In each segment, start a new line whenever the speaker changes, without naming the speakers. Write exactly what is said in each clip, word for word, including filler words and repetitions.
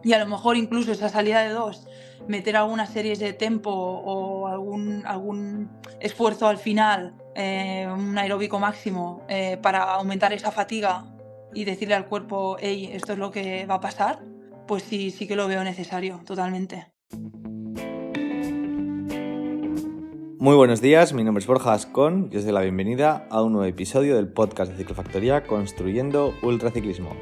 y a lo mejor incluso esa salida de dos, meter algunas series de tempo o algún, algún esfuerzo al final, eh, un aeróbico máximo, eh, para aumentar esa fatiga y decirle al cuerpo, hey, esto es lo que va a pasar, pues sí, sí que lo veo necesario, totalmente.
Muy buenos días, mi nombre es Borja Ascón y os doy la bienvenida a un nuevo episodio del podcast de Ciclofactoría Construyendo Ultraciclismo.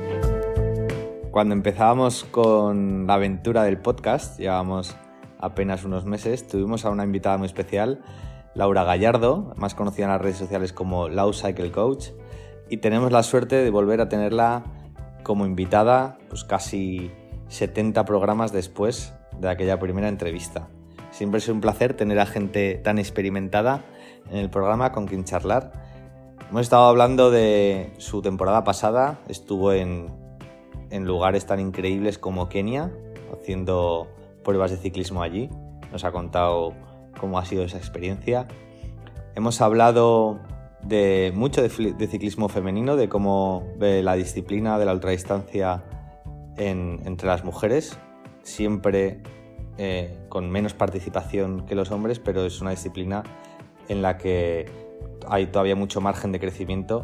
Cuando empezábamos con la aventura del podcast, llevábamos apenas unos meses, tuvimos a una invitada muy especial, Laura Gallardo, más conocida en las redes sociales como Lau Cycle Coach, y tenemos la suerte de volver a tenerla como invitada pues casi setenta programas después de aquella primera entrevista. Siempre es un placer tener a gente tan experimentada en el programa con quien charlar. Hemos estado hablando de su temporada pasada, estuvo en, en lugares tan increíbles como Kenia, haciendo pruebas de ciclismo allí. Nos ha contado cómo ha sido esa experiencia. Hemos hablado de mucho de, de ciclismo femenino, de cómo ve la disciplina de la ultradistancia en, entre las mujeres, siempre eh, con menos participación que los hombres, pero es una disciplina en la que hay todavía mucho margen de crecimiento,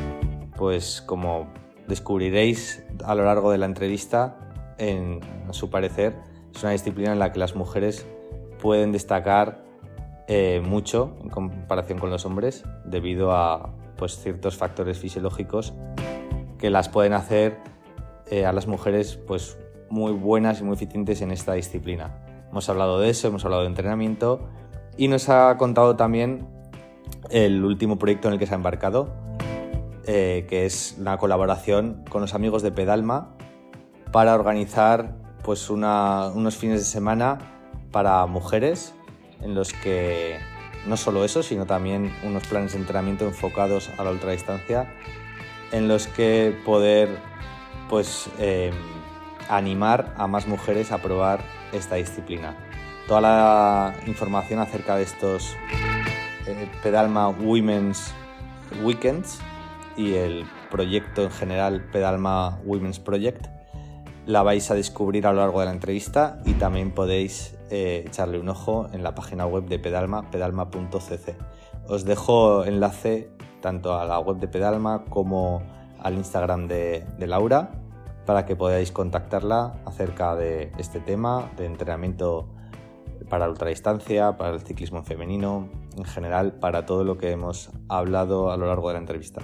pues como descubriréis a lo largo de la entrevista, en, a su parecer, es una disciplina en la que las mujeres pueden destacar eh, mucho en comparación con los hombres, debido a pues, ciertos factores fisiológicos que las pueden hacer eh, a las mujeres pues, muy buenas y muy eficientes en esta disciplina. Hemos hablado de eso, hemos hablado de entrenamiento y nos ha contado también el último proyecto en el que se ha embarcado, eh, que es una colaboración con los amigos de Pedalma para organizar pues, una, unos fines de semana para mujeres en los que no solo eso, sino también unos planes de entrenamiento enfocados a la ultradistancia en los que poder pues, eh, animar a más mujeres a probar esta disciplina. Toda la información acerca de estos eh, Pedalma Women's Weekends y el proyecto en general Pedalma Women's Project la vais a descubrir a lo largo de la entrevista y también podéis eh, echarle un ojo en la página web de Pedalma, pedalma punto c c. Os dejo enlace tanto a la web de Pedalma como al Instagram de, de Laura para que podáis contactarla acerca de este tema de entrenamiento para la ultradistancia, para el ciclismo en femenino, en general para todo lo que hemos hablado a lo largo de la entrevista.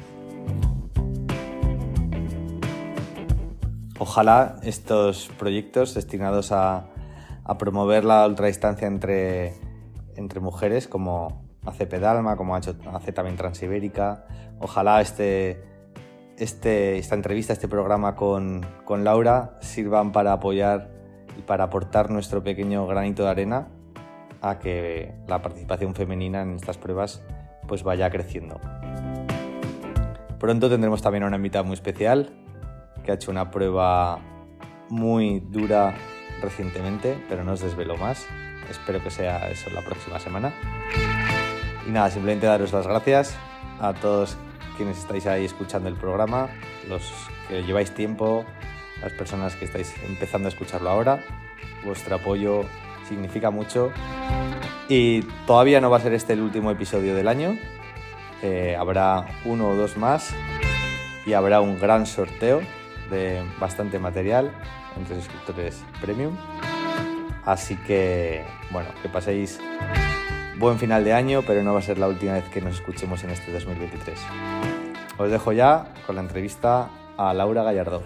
Ojalá estos proyectos destinados a, a promover la ultradistancia entre, entre mujeres, como hace Pedalma, como ha hecho, hace también Transibérica, ojalá este, este, esta entrevista, este programa con, con Laura sirvan para apoyar y para aportar nuestro pequeño granito de arena a que la participación femenina en estas pruebas pues vaya creciendo. Pronto tendremos también a una invitada muy especial que ha hecho una prueba muy dura recientemente, pero no os desvelo más. Espero que sea eso la próxima semana. Y nada, simplemente daros las gracias a todos quienes estáis ahí escuchando el programa, los que lleváis tiempo, las personas que estáis empezando a escucharlo ahora. Vuestro apoyo significa mucho. Y todavía no va a ser este el último episodio del año. Eh, habrá uno o dos más y habrá un gran sorteo de bastante material entre suscriptores premium. Así que, bueno, que paséis buen final de año, pero no va a ser la última vez que nos escuchemos en este dos mil veintitrés. Os dejo ya con la entrevista a Laura Gallardo.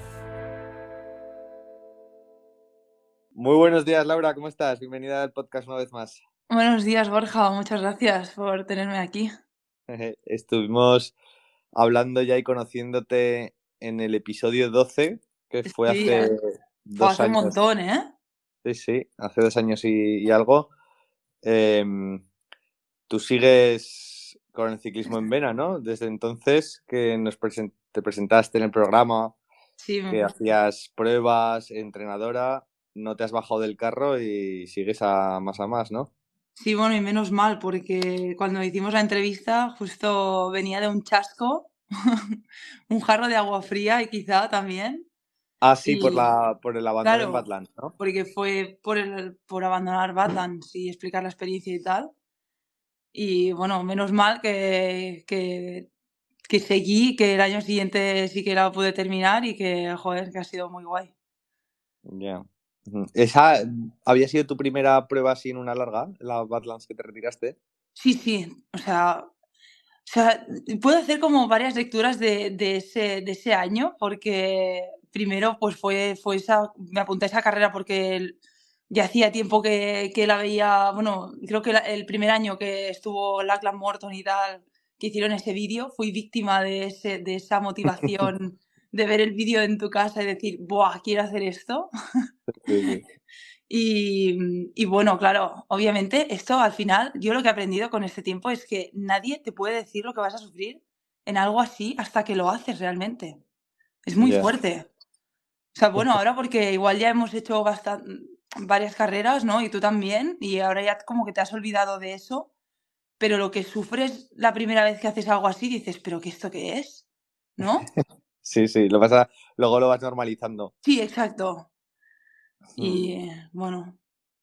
Muy buenos días, Laura, ¿cómo estás? Bienvenida al podcast una vez más.
Buenos días, Borja, muchas gracias por tenerme aquí.
Estuvimos hablando ya y conociéndote en el episodio doce, que fue
Sí,
hace
¿eh?
dos
Fue hace
años.
un montón, ¿eh?
Sí, sí, hace dos años y, y algo. Eh, tú sigues con el ciclismo en vena, ¿no? Desde entonces que nos present- te presentaste en el programa,
Sí,
que hacías pruebas, entrenadora, no te has bajado del carro y sigues a más a más, ¿no?
sí, bueno, y menos mal, porque cuando hicimos la entrevista justo venía de un chasco, un jarro de agua fría y quizá también.
Ah, sí, por,
Y
la, por el abandono en
claro,
Badlands, ¿no?
porque fue por, el, por abandonar Badlands y explicar la experiencia y tal. Y bueno, menos mal que, que, que seguí, que el año siguiente sí que la pude terminar y que, joder, que ha sido muy guay.
Ya. Ujú. ¿Esa había sido tu primera prueba así en una larga, la Badlands que te retiraste?
Sí, sí, o sea, o sea, puedo hacer como varias lecturas de, de ese, de ese año, porque primero pues fue, fue esa, me apunté a esa carrera porque el- ya hacía tiempo que, que la veía, bueno, creo que la- el primer año que estuvo Lachlan Morton y tal, que hicieron ese vídeo, fui víctima de, ese, de esa motivación de ver el vídeo en tu casa y decir, ¡buah, quiero hacer esto!
Sí, sí.
Y, y bueno, claro, obviamente esto al final, yo lo que he aprendido con este tiempo es que nadie te puede decir lo que vas a sufrir en algo así hasta que lo haces realmente. Es muy
Ya.
fuerte. O sea, bueno, ahora porque igual ya hemos hecho bastan- varias carreras, ¿no? Y tú también, y ahora ya como que te has olvidado de eso, pero lo que sufres la primera vez que haces algo así, dices, ¿pero qué esto qué es? ¿No?
Sí, sí, lo vas a, luego lo vas normalizando.
Sí, exacto.
Mm.
Y bueno,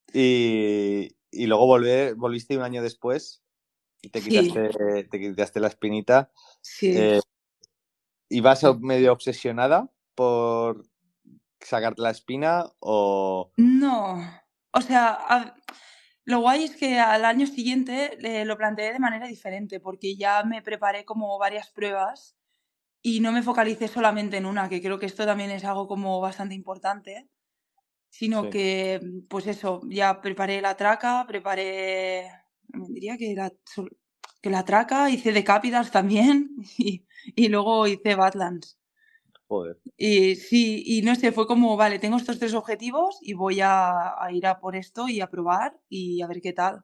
Y, y luego volver, volviste un año después y te
sí,
quitaste, te quitaste la espinita.
sí.
Eh, ¿Ibas medio obsesionada por sacarte la espina o...?
No, o sea, a- lo guay es que al año siguiente eh, lo planteé de manera diferente, porque ya me preparé como varias pruebas y no me focalicé solamente en una, que creo que esto también es algo como bastante importante, sino
Sí.
que, pues eso, ya preparé la traca, preparé, me diría que la, sol- que la traca, hice de Capitals también y, y luego hice Badlands.
Joder.
Y sí, y no sé, fue como, vale, tengo estos tres objetivos y voy a, a ir a por esto y a probar y a ver qué tal.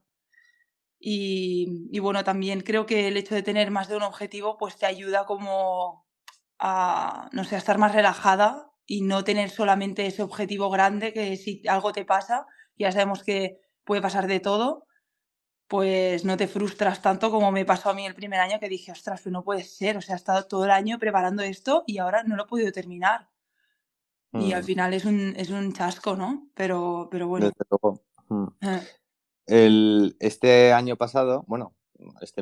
Y, y bueno, también creo que el hecho de tener más de un objetivo, pues te ayuda como a, no sé, a estar más relajada y no tener solamente ese objetivo grande que si algo te pasa, ya sabemos que puede pasar de todo, pues no te frustras tanto como me pasó a mí el primer año que dije, ostras, pues no puede ser, o sea, he estado todo el año preparando esto y ahora no lo he podido terminar. Y al
Mm,
final es un, es un chasco, ¿no? Pero, pero bueno.
desde luego. Mm.
Eh,
El, este año pasado, bueno, este,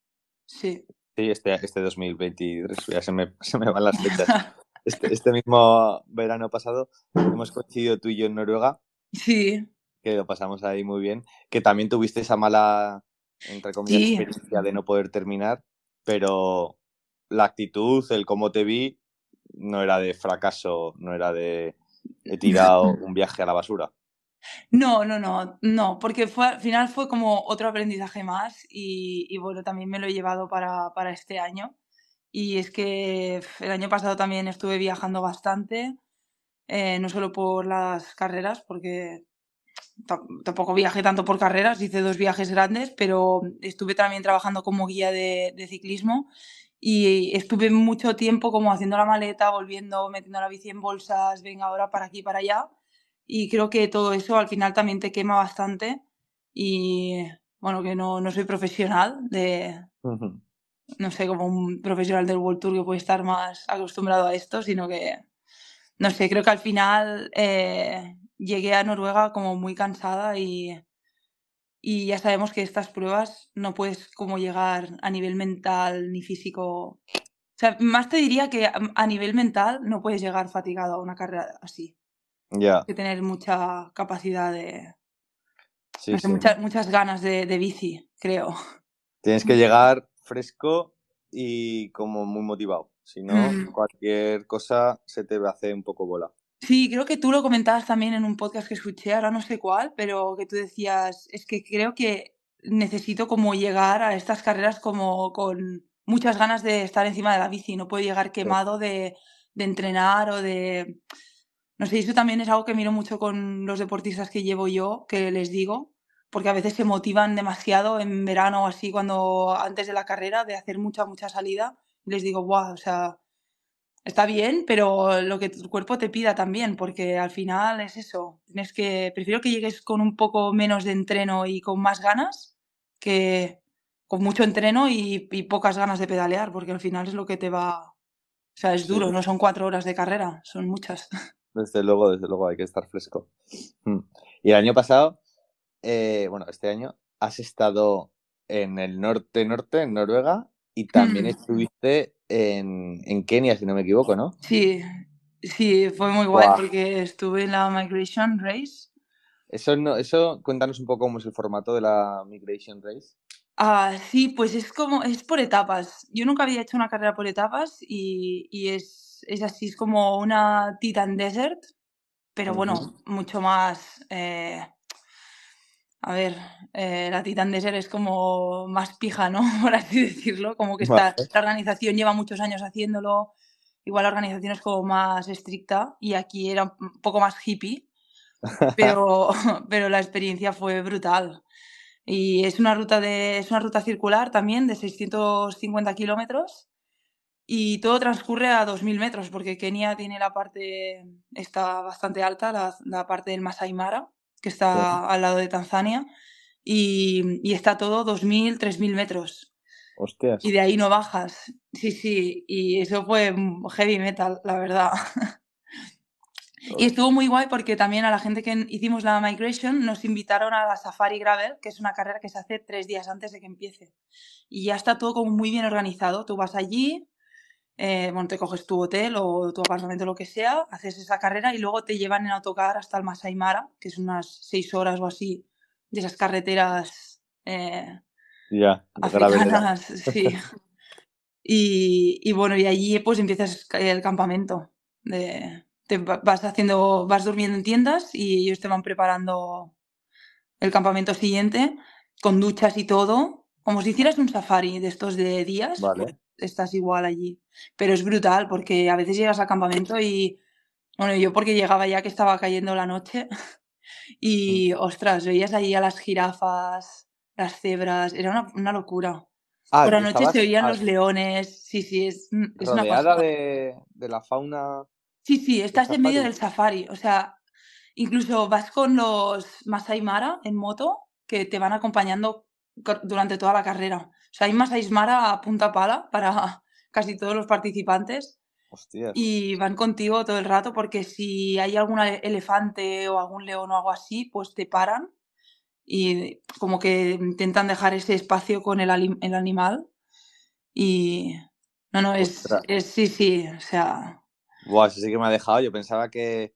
sí.
sí, este, este dos mil veintitrés, ya se me, se me van las fechas. Este, este mismo verano pasado hemos coincidido tú y yo en Noruega,
Sí,
que lo pasamos ahí muy bien, que también tuviste esa mala, entre comillas,
sí.
experiencia de no poder terminar, pero la actitud, el cómo te vi, no era de fracaso, no era de he tirado un viaje a la basura.
No, no, no, no, porque fue, al final fue como otro aprendizaje más y, y bueno, también me lo he llevado para, para este año. Y es que pf, el año pasado también estuve viajando bastante, eh, no solo por las carreras, porque tam- tampoco viajé tanto por carreras, hice dos viajes grandes, pero estuve también trabajando como guía de, de ciclismo y estuve mucho tiempo como haciendo la maleta, volviendo, metiendo la bici en bolsas, venga ahora para aquí, para allá. Y creo que todo eso al final también te quema bastante y bueno, que no, no soy profesional de,
Ujú.
no sé, como un profesional del World Tour que puede estar más acostumbrado a esto, sino que no sé, creo que al final eh, llegué a Noruega como muy cansada y, y ya sabemos que estas pruebas no puedes como llegar a nivel mental ni físico. O sea, más te diría que a, a nivel mental no puedes llegar fatigado a una carrera así.
Ya,
Hay que tener mucha capacidad de, no
sí,
sé,
sí.
mucha- muchas ganas de, de bici, creo.
Tienes que llegar fresco y como muy motivado. Si no,
Mm.
cualquier cosa se te hace un poco bola.
Sí, creo que tú lo comentabas también en un podcast que escuché, ahora no sé cuál, pero que tú decías, es que creo que necesito como llegar a estas carreras como con muchas ganas de estar encima de la bici, no puedo llegar
Sí,
quemado de, de entrenar o de... No sé, eso también es algo que miro mucho con los deportistas que llevo yo, que les digo, porque a veces se motivan demasiado en verano o así, cuando antes de la carrera, de hacer mucha, mucha salida, y les digo, buah, o sea... Está bien, pero lo que tu cuerpo te pida también, porque al final es eso. Tienes que prefiero que llegues con un poco menos de entreno y con más ganas, que con mucho entreno y y pocas ganas de pedalear, porque al final es lo que te va o sea, es
sí,
duro, no son cuatro horas de carrera, son muchas.
Desde luego, desde luego, hay que estar fresco. Y el año pasado, eh, bueno, este año, has estado en el norte-norte, en Noruega, y también
Mm,
estuviste en, en Kenia, si no me equivoco, ¿no?
Sí, sí, fue muy guay
Buah.
porque estuve en la Migration Race.
Eso, no, eso, cuéntanos un poco cómo es el formato de la Migration Race.
Ah, sí, pues es como, es por etapas. Yo nunca había hecho una carrera por etapas y, y es, es así, es como una Titan Desert, pero
Ujú.
bueno, mucho más, eh, a ver, eh, la Titan Desert es como más pija, ¿no? Por así decirlo, como que está,
Vale.
la organización lleva muchos años haciéndolo, igual la organización es como más estricta y aquí era un poco más hippie, pero, pero la experiencia fue brutal. Y es una ruta de es una ruta circular también de seiscientos cincuenta kilómetros y todo transcurre a dos mil metros, porque Kenia tiene la parte está bastante alta, la la parte del Masai Mara, que
Sí.
está al lado de Tanzania, y y está todo dos mil, tres mil metros,
Hostias.
y de ahí no bajas. Sí, sí, y eso fue, mm, heavy metal, la verdad. Y estuvo muy guay porque también a la gente que hicimos la Migration nos invitaron a la Safari Gravel, que es una carrera que se hace tres días antes de que empiece. Y ya está todo como muy bien organizado. Tú vas allí, eh, bueno, te coges tu hotel o tu apartamento, lo que sea, haces esa carrera y luego te llevan en autocar hasta el Masai Mara, que es unas seis horas o así, de esas carreteras eh,
Ya, de gravelera.
africanas, sí. Y, y bueno, y allí pues empiezas el campamento. De, te va- vas haciendo, vas durmiendo en tiendas y ellos te van preparando el campamento siguiente con duchas y todo. Como si hicieras un safari de estos de días, pues
Vale.
estás igual allí. Pero es brutal porque a veces llegas al campamento y, bueno, yo porque llegaba ya que estaba cayendo la noche
Mm.
y, ostras, veías allí a las jirafas, las cebras, era una, una locura.
Ah,
Por la noche se
estabas
oían
ah,
los leones, sí, sí, es, mm, es una
rodeada
pasada.
de, de la fauna
Sí, sí,
de
estás en medio
safari.
del safari, o sea, incluso vas con los Masai Mara en moto que te van acompañando cor- durante toda la carrera. O sea, hay Masai Mara a punta pala para casi todos los participantes
Hostias.
y van contigo todo el rato porque si hay algún ele- elefante o algún león o algo así, pues te paran y como que intentan dejar ese espacio con el, ali- el animal y no, no, es,
Ostras.
es sí, sí, o sea,
Buah, eso sí que me ha dejado. Yo pensaba que,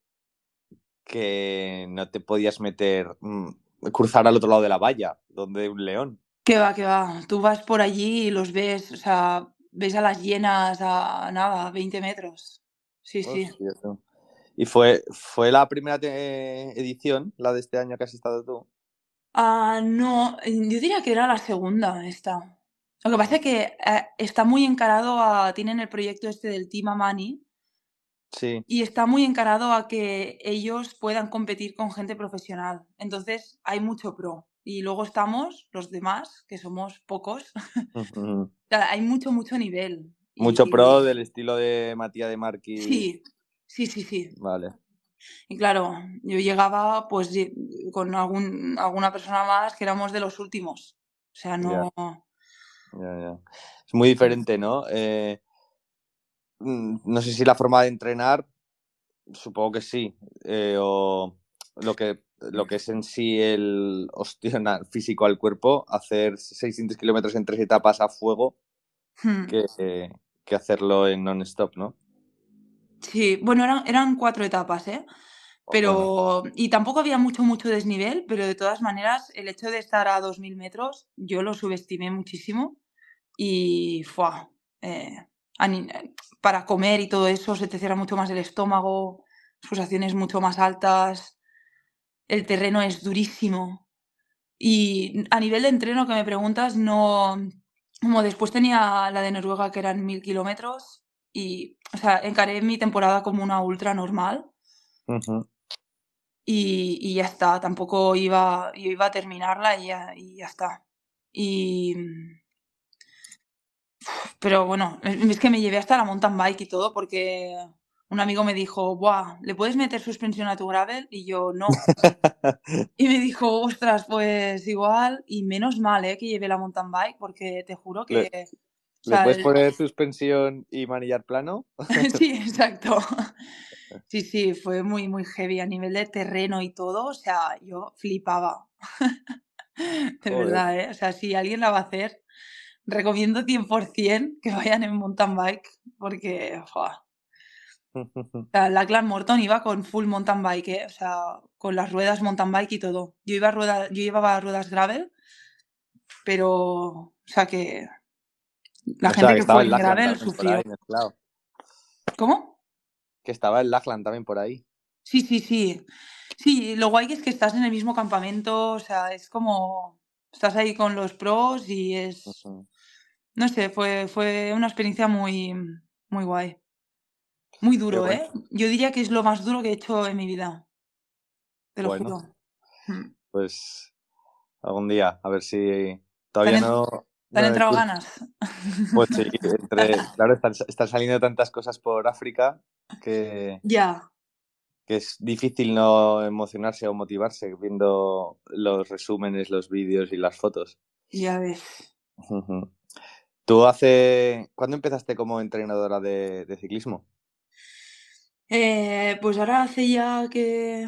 que no te podías meter, mm, cruzar al otro lado de la valla, donde hay un león.
qué va, qué va. Tú vas por allí y los ves, o sea, ves a las hienas a nada, a veinte metros. Sí, sí.
Hostia, tú. Y fue, fue la primera te- edición, la de este año que has estado tú.
Ah, no, yo diría que era la segunda esta. Lo que pasa es que eh, está muy encarado a, tienen el proyecto este del Team Amani
Sí.
y está muy encarado a que ellos puedan competir con gente profesional. Entonces hay mucho pro. Y luego estamos los demás, que somos pocos.
Ujú.
O sea, hay mucho, mucho nivel.
Mucho
Y
pro del estilo de Matías de Marquis.
sí, sí, sí, sí.
Vale.
Y claro, yo llegaba pues lle- con algún, alguna persona más que éramos de los últimos. O sea,
Ya,
no.
ya, ya. Es muy diferente, ¿no? Eh, mm, no sé si la forma de entrenar, supongo que sí. Eh, o lo que, lo que es en sí el ostionar físico al cuerpo, hacer seiscientos kilómetros en tres etapas a fuego,
Hmm.
que, eh, que hacerlo en non-stop, ¿no?
Sí, bueno, eran, eran cuatro etapas, ¿eh?
O- Bueno,
Pero. Y tampoco había mucho, mucho desnivel, pero de todas maneras, el hecho de estar a dos mil metros, yo lo subestimé muchísimo. Y. ¡Fua! eh, ani- eh, para comer y todo eso se te cierra mucho más el estómago, las pulsaciones mucho más altas, el terreno es durísimo. Y a nivel de entreno que me preguntas, no. Como después tenía la de Noruega, que eran mil kilómetros, y, o sea, encaré mi temporada como una ultra normal
ujú.
y, y ya está. Tampoco iba, yo iba a terminarla y ya, y ya está. Y, pero bueno, es es que me llevé hasta la mountain bike y todo porque un amigo me dijo, ¡buah! ¿Le puedes meter suspensión a tu gravel? Y yo, no. Y me dijo: "Ostras, pues igual", y menos mal, ¿eh?, que llevé la mountain bike, porque te juro
Le-
que O
¿Le
sea,
puedes
el-
poner suspensión y manillar plano?
sí, exacto. Sí, sí, fue muy, muy heavy a nivel de terreno y todo, o sea, yo flipaba. De
Joder.
verdad, ¿eh? O sea, si alguien la va a hacer, recomiendo cien por ciento que vayan en mountain bike, porque, ¡fua! O sea, la Clan Morton iba con full mountain bike, ¿eh? O sea, con las ruedas mountain bike y todo. Yo iba a rueda, yo llevaba ruedas gravel, pero, o sea que la
O sea,
gente
que
que
estaba
fue
el
en
Lachlan
gravel
también por ahí
sufrió.
mezclado.
¿Cómo?
Que estaba el Lachlan también por ahí.
Sí, sí, sí. Sí, lo guay que es que estás en el mismo campamento, o sea, es como estás ahí con los pros y es,
Ujú.
no sé, fue, fue una experiencia muy, muy guay. Muy
Qué
duro,
bueno.
¿eh? Yo diría que es lo más duro que he hecho en mi vida, te lo
Bueno,
juro. Mm.
pues algún día, a ver si
¿Te han,
todavía
en-
no,
te han
no en el
entrado
curso.
ganas?
Pues sí, entre, claro, están, están saliendo tantas cosas por África que,
Ya,
que es difícil no emocionarse o motivarse viendo los resúmenes, los vídeos y las fotos.
ya ves.
Ujú. ¿Tú hace... ¿Cuándo empezaste como entrenadora de, de ciclismo?
Eh, pues ahora hace ya que...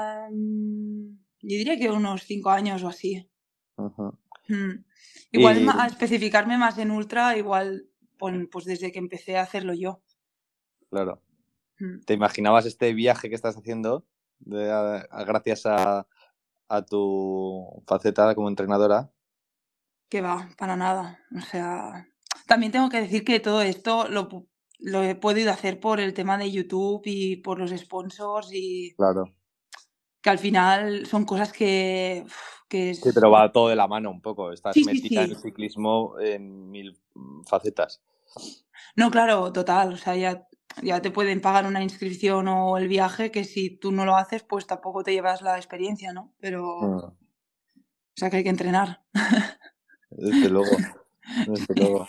am, yo diría que unos cinco años o así.
Ujú.
Mm. Igual
Y
ma- a especificarme más en ultra, igual pon- pues desde que empecé a hacerlo yo.
claro,
Mm.
¿te imaginabas este viaje que estás haciendo de- a- a- gracias a, a tu faceta como entrenadora?
Que va, para nada. O sea, también tengo que decir que todo esto lo, pu- lo he podido hacer por el tema de YouTube y por los sponsors y
Claro.
que al final son cosas que, uf, que
Sí,
es...
pero va todo de la mano un poco. Estás
Sí, sí,
metida en el
sí.
ciclismo en mil mm, facetas.
No, claro, total. O sea, ya, ya te pueden pagar una inscripción o el viaje que si tú no lo haces, pues tampoco te llevas la experiencia, ¿no? Pero, o
Mm,
sea, que hay que entrenar.
Desde luego, desde luego.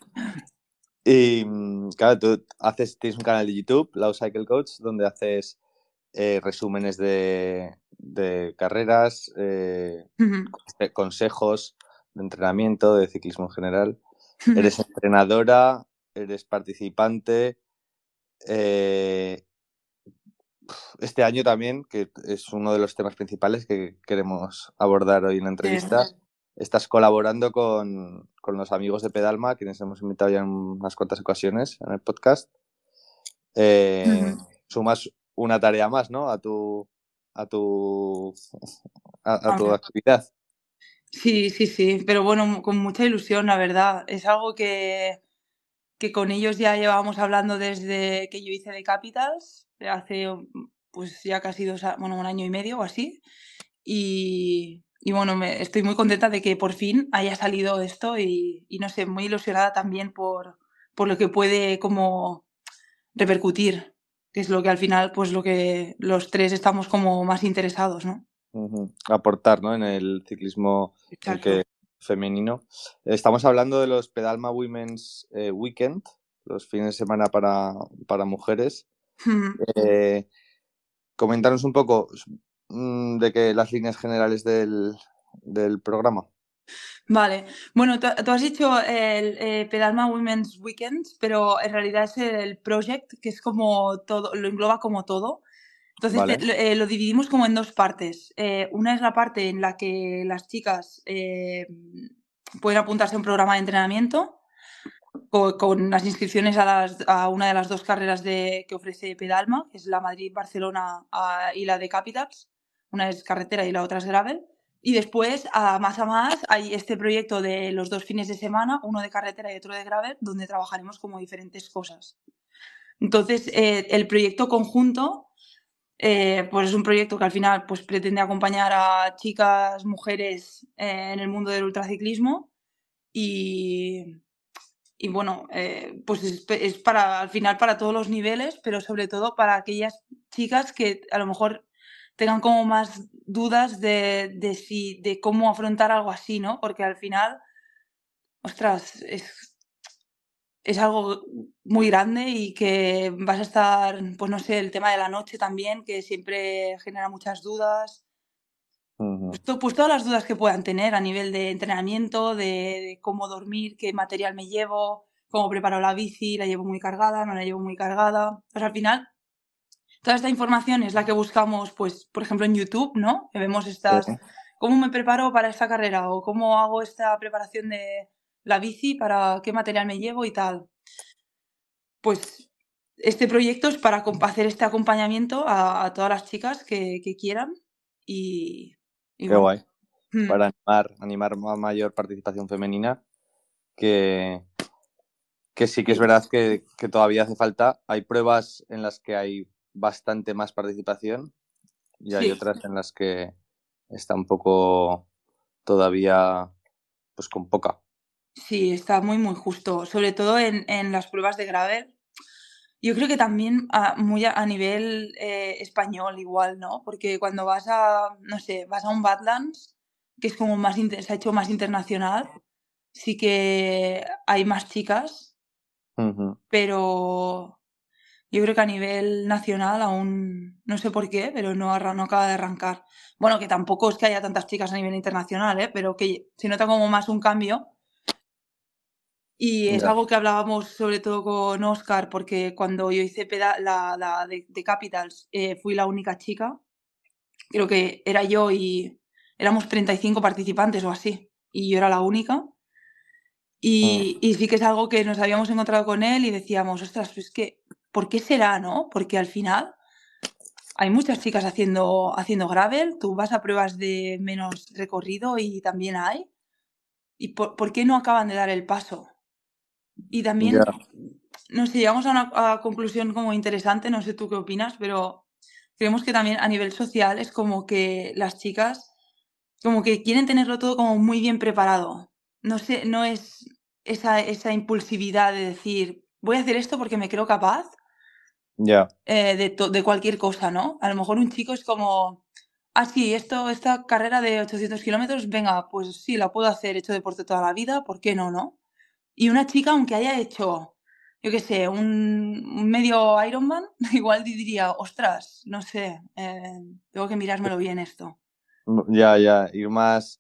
Y mm, claro, tú haces, tienes un canal de YouTube, Low Cycle Coach, donde haces eh, resúmenes de, de carreras, eh, conse- consejos de entrenamiento, de ciclismo en general. Eres entrenadora, eres participante. eh, este año también, que es uno de los temas principales que queremos abordar hoy en la
Sí.
entrevista, estás colaborando con, con los amigos de Pedalma, a quienes hemos invitado ya en unas cuantas ocasiones en el podcast. Eh, sumas una tarea más, ¿no? A tu, a tu, a, a tu
Vamos.
actividad.
Sí, sí, sí, pero bueno, con mucha ilusión, la verdad. Es algo que, que con ellos ya llevábamos hablando desde que yo hice de Capitals, hace mm, pues ya casi dos, a- bueno, un año y medio o así. Y, y bueno, me, estoy muy contenta de que por fin haya salido esto y, y no sé, muy ilusionada también por, por lo que puede como repercutir, que es lo que al final, pues lo que los tres estamos como más interesados, ¿no?
Ujú. Aportar, ¿no? En el ciclismo en
Exacto.
que femenino. Estamos hablando de los Pedalma Women's eh, Weekend, los fines de semana para, para mujeres. Eh, Coméntanos un poco mm, de que las líneas generales del, del programa.
Vale, bueno, tú, tú has dicho el eh, Pedalma Women's Weekends, pero en realidad es el project, que es como todo, lo engloba como todo. Entonces te-
Vale,
lo, eh, lo dividimos como en dos partes. Eh, una es la parte en la que las chicas eh, pueden apuntarse a un programa de entrenamiento co- con, las inscripciones a, las, a una de las dos carreras de, que ofrece Pedalma, que es la Madrid-Barcelona ah, y la de Capitals. Una es carretera y la otra es gravel. Y después, a más a más, hay este proyecto de los dos fines de semana, uno de carretera y otro de gravel, donde trabajaremos como diferentes cosas. Entonces, eh, el proyecto conjunto, eh, pues es un proyecto que al final pues, pretende acompañar a chicas, mujeres eh, en el mundo del ultraciclismo y, y bueno, eh, pues es, es para al final para todos los niveles, pero sobre todo para aquellas chicas que a lo mejor tengan como más dudas de, de si de cómo afrontar algo así, ¿no? Porque al final, ostras, es, es algo muy grande y que vas a estar, pues no sé, el tema de la noche también, que siempre genera muchas dudas.
ujú,
Pues, to- pues todas las dudas que puedan tener a nivel de entrenamiento, de, de cómo dormir, qué material me llevo, cómo preparo la bici, la llevo muy cargada, no la llevo muy cargada. Pues al final, toda esta información es la que buscamos, pues, por ejemplo, en YouTube, ¿no? Que vemos estas,
Sí.
cómo me preparo para esta carrera o cómo hago esta preparación de la bici, para qué material me llevo y tal. Pues este proyecto es para acom- hacer este acompañamiento a, a todas las chicas que, que quieran y, y
Qué
bueno.
guay.
mm,
Para animar, animar a mayor participación femenina, que, que sí que es
sí,
verdad que, que todavía hace falta. Hay pruebas en las que hay bastante más participación y hay
sí,
otras en las que está un poco todavía pues con poca.
sí, está muy, muy justo. Sobre todo en, en las pruebas de gravel. Yo creo que también a, muy a, a nivel eh, español igual, ¿no? Porque cuando vas a, no sé, vas a un Badlands, que es como más, inter- se ha hecho más internacional, sí que hay más chicas,
Ujú.
pero yo creo que a nivel nacional aún, no sé por qué, pero no, arra- no acaba de arrancar. Bueno, que tampoco es que haya tantas chicas a nivel internacional, ¿eh? Pero que se nota como más un cambio. Y es
Ya.
algo que hablábamos sobre todo con Oscar, porque cuando yo hice peda- la, la de, de Capitals, eh, fui la única chica. Creo que era yo y éramos treinta y cinco participantes o así, y yo era la única.
Mm.
Y, y sí que es algo que nos habíamos encontrado con él y decíamos, ostras, pues que, ¿por qué será, no? Porque al final hay muchas chicas haciendo, haciendo gravel, tú vas a pruebas de menos recorrido y también hay. ¿Y por, por qué no acaban de dar el paso? Y
Ya.
también, no sé, llegamos a una a conclusión como interesante, no sé tú qué opinas, pero creemos que también a nivel social es como que las chicas como que quieren tenerlo todo como muy bien preparado. No sé, no es esa, esa impulsividad de decir, voy a hacer esto porque me creo capaz
Ya.
eh, de, to- de cualquier cosa, ¿no? A lo mejor un chico es como, ah, sí, esto, esta carrera de ochocientos kilómetros, venga, pues sí, la puedo hacer, he hecho deporte toda la vida, ¿por qué no, no? Y una chica, aunque haya hecho, yo qué sé, un, un medio Ironman, igual diría, ostras, no sé, eh, tengo que mirármelo bien esto.
Ya, ya. Ir más.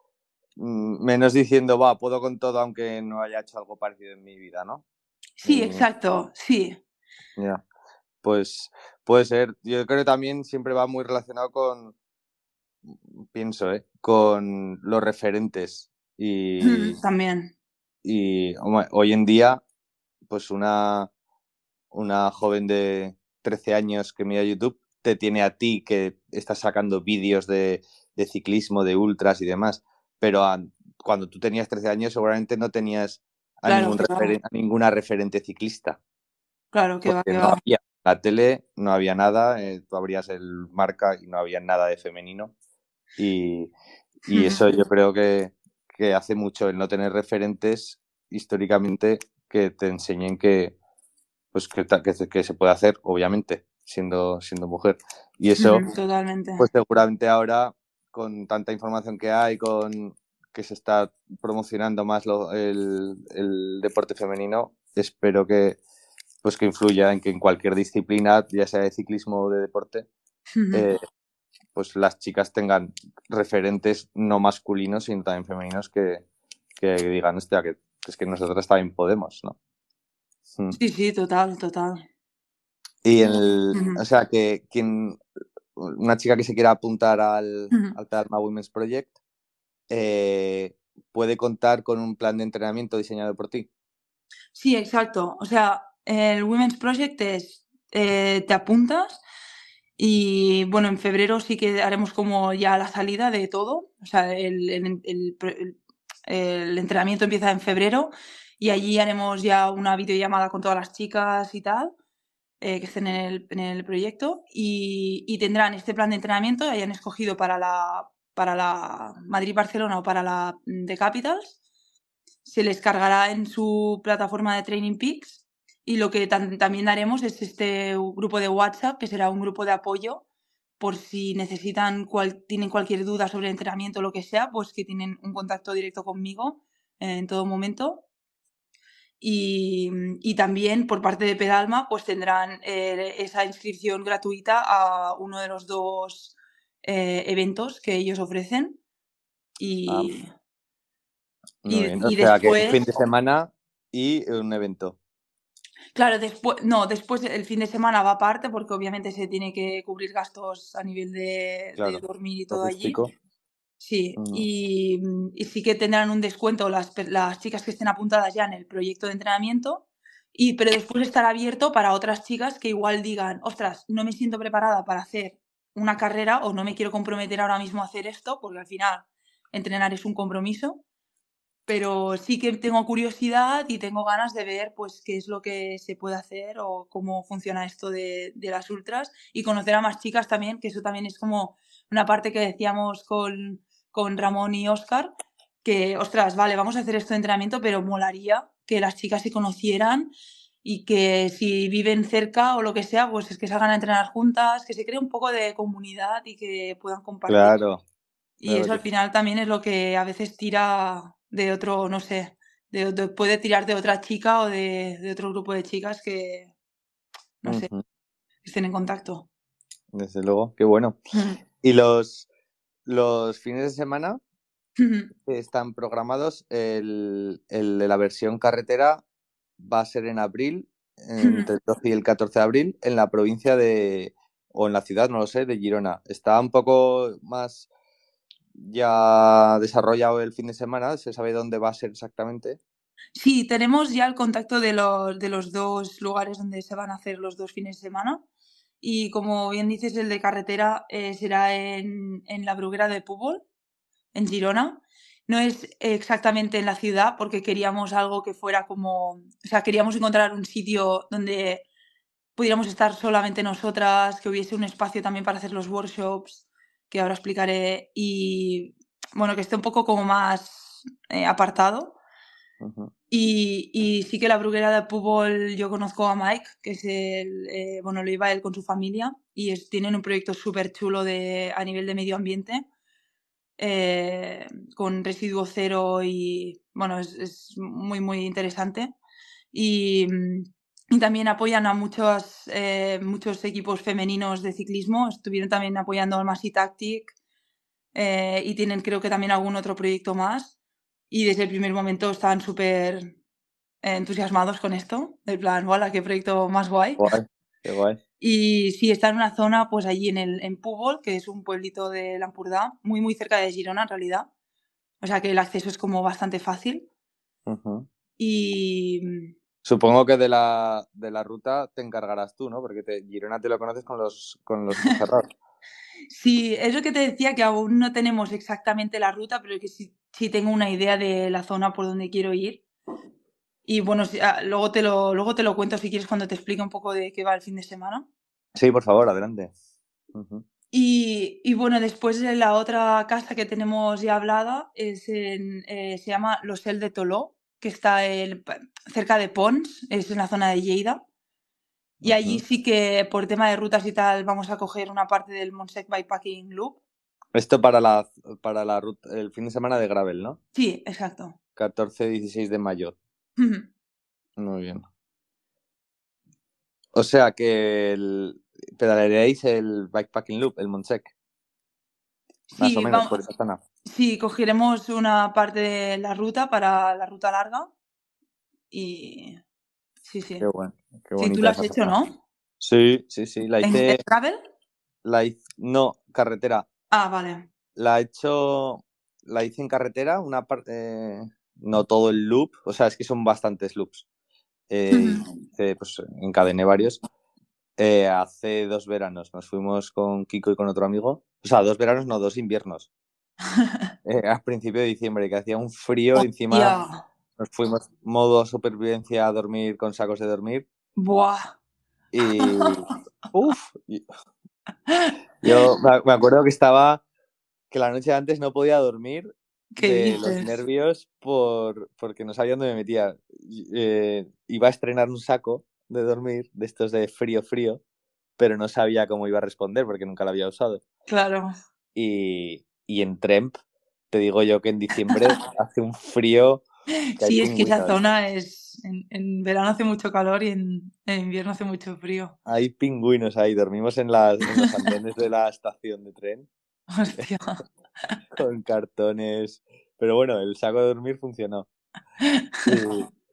mm, Menos diciendo, va, puedo con todo aunque no haya hecho algo parecido en mi vida, ¿no?
Sí,
Y
exacto, sí.
ya. Pues puede ser. Yo creo que también siempre va muy relacionado con, pienso, ¿eh? Con los referentes. Y,
También.
y hombre, hoy en día, pues una, una joven de trece años que mira YouTube te tiene a ti que estás sacando vídeos de, de ciclismo, de ultras y demás. Pero a- cuando tú tenías trece años seguramente no tenías a,
Claro
ningún
que va,
referen- a ninguna referente ciclista.
claro que va,
Porque
que
no
va.
había la tele, no había nada, eh, tú abrías el Marca y no había nada de femenino. Y, y eso yo creo que, que hace mucho el no tener referentes históricamente que te enseñen que, pues que, ta- que, se- que se puede hacer, obviamente, siendo, siendo mujer. Y eso,
Totalmente.
pues seguramente ahora, con tanta información que hay, con que se está promocionando más lo- el, el deporte femenino, espero que, pues que influya en que en cualquier disciplina, ya sea de ciclismo o de deporte, eh, pues las chicas tengan referentes no masculinos, sino también femeninos que, que digan, hostia, que, que es que nosotras también podemos, ¿no? Mm.
Sí, sí, total, total.
Y el,
Ujú,
o sea, que quien, una chica que se quiera apuntar al,
ujú.
al Pedalma Women's Project eh, puede contar con un plan de entrenamiento diseñado por ti.
Sí, exacto. O sea, el Women's Project es, eh, te apuntas y bueno, en febrero sí que haremos como ya la salida de todo. O sea, el, el- el pro- el- el entrenamiento empieza en febrero y allí haremos ya una videollamada con todas las chicas y tal, eh, que estén en el, en el proyecto y, y tendrán este plan de entrenamiento que hayan escogido para la, para la Madrid-Barcelona o para la mm, The Capitals. Se les cargará en su plataforma de Training Peaks y lo que tam- también haremos es este grupo de WhatsApp, que será un grupo de apoyo por si necesitan, cual, tienen cualquier duda sobre el entrenamiento o lo que sea, pues que tienen un contacto directo conmigo eh, en todo momento. Y, y también por parte de Pedalma, pues tendrán eh, esa inscripción gratuita a uno de los dos eh, eventos que ellos ofrecen.
Ah,
Y,
muy
y,
bien. O
y
sea, que un
después,
fin de semana y un evento.
Claro, después, no, después el fin de semana va aparte porque obviamente se tiene que cubrir gastos a nivel de, de
Claro,
dormir y todo allí.
logístico.
Sí,
Mm,
y, mm, y sí que tendrán un descuento las, per- las chicas que estén apuntadas ya en el proyecto de entrenamiento, y, pero después estará abierto para otras chicas que igual digan, ostras, no me siento preparada para hacer una carrera o no me quiero comprometer ahora mismo a hacer esto, porque al final entrenar es un compromiso, pero sí que tengo curiosidad y tengo ganas de ver pues qué es lo que se puede hacer o cómo funciona esto de, de las ultras y conocer a más chicas también, que eso también es como una parte que decíamos con, con Ramón y Óscar, que, ostras, vale, vamos a hacer esto de entrenamiento, pero molaría que las chicas se conocieran y que si viven cerca o lo que sea, pues es que salgan a entrenar juntas, que se cree un poco de comunidad y que puedan compartir.
claro,
Y
claro
eso
que
al
sí.
final también es lo que a veces tira de otro, no sé, de, de- puede tirar de otra chica o de, de otro grupo de chicas que, no sé,
Ujú,
estén en contacto.
desde luego, qué bueno. Y los, los fines de semana están programados, el, el de la versión carretera va a ser en abril, entre el doce y el catorce de abril, en la provincia de, o en la ciudad, no lo sé, de Girona. Está un poco más ya desarrollado el fin de semana, se sabe dónde va a ser exactamente.
Sí, tenemos ya el contacto de los, de los dos lugares donde se van a hacer los dos fines de semana. Y como bien dices, el de carretera eh, será en, en la Bruguera de Púbol, en Girona. No es exactamente en la ciudad porque queríamos algo que fuera como, o sea, queríamos encontrar un sitio donde pudiéramos estar solamente nosotras, que hubiese un espacio también para hacer los workshops, que ahora explicaré, y bueno, que esté un poco como más eh, apartado.
Ujú.
Y, y sí que la bruguera de Púbol, yo conozco a Mike, que es el, eh, bueno, lo iba él con su familia, y es, tienen un proyecto súper chulo de, a nivel de medio ambiente, eh, con residuo cero y, bueno, es, es muy, muy interesante. Y, y también apoyan a muchos, eh, muchos equipos femeninos de ciclismo, estuvieron también apoyando al Masi Tactic, eh, y tienen creo que también algún otro proyecto más. Y desde el primer momento estaban súper eh, entusiasmados con esto, del plan, ¡wala, qué proyecto más guay!
Guay, qué guay.
Y sí, está en una zona, pues allí en, el, en Púbol, que es un pueblito de l'Empordà, muy, muy cerca de Girona en realidad. O sea que el acceso es como bastante fácil.
Ujú.
Y
Supongo que de la, de la ruta te encargarás tú, ¿no? Porque te, Girona te lo conoces con los, con los ojos cerrados.
sí, es lo que te decía, que aún no tenemos exactamente la ruta, pero que sí, sí tengo una idea de la zona por donde quiero ir. Y bueno, sí, ah, luego, te lo, luego te lo cuento si quieres cuando te explique un poco de qué va el fin de semana.
Sí, por favor, adelante. Ujú.
Y, y bueno, después de la otra casa que tenemos ya hablada es en, eh, se llama L'Ocel de Toló, que está en- cerca de Pons, es en la zona de Lleida. Y allí
Ujú.
sí que por tema de rutas y tal vamos a coger una parte del Montsec Bikepacking Loop.
Esto para la, para la ruta, el fin de semana de Gravel, ¿no?
Sí, exacto.
catorce dieciséis de mayo. Muy bien. O sea que el, pedalearéis el Bikepacking Loop, el Montsec, más o
Sí,
menos
vamos,
por esa zona.
sí, cogeremos una parte de la ruta para la ruta larga y sí,
Qué
sí.
bueno, qué
Sí, tú lo
bonita
has
esa
hecho,
zona.
¿no?
Sí, sí, sí, la
¿En, en
hice,
gravel?
la hice, no, carretera.
Ah, vale.
La he hecho, la hice en carretera, una parte, no todo el loop, o sea, es que son bastantes loops. Eh, hice, pues encadené varios. Eh, hace dos veranos nos fuimos con Kiko y con otro amigo. O sea, dos veranos, no, dos inviernos. Eh, a principio de diciembre, que hacía un frío, y
Hostia.
encima nos fuimos modo supervivencia a dormir con sacos de dormir.
Buah.
Y. Uf, yo me acuerdo que estaba. Que la noche antes no podía dormir
¿Qué
de los
dices?
nervios por, porque no sabía dónde me metía. Eh, iba a estrenar un saco de dormir, de estos de frío, frío, pero no sabía cómo iba a responder porque nunca lo había usado.
Claro.
Y, y en Tremp, te digo yo que en diciembre hace un frío que hay
Sí, es que esa
pingüinos.
zona es. En, en verano hace mucho calor y en, en invierno hace mucho frío.
Hay pingüinos ahí. Dormimos en, las, en los andenes de la estación de tren
Hostia.
con cartones. Pero bueno, el saco de dormir funcionó. Y,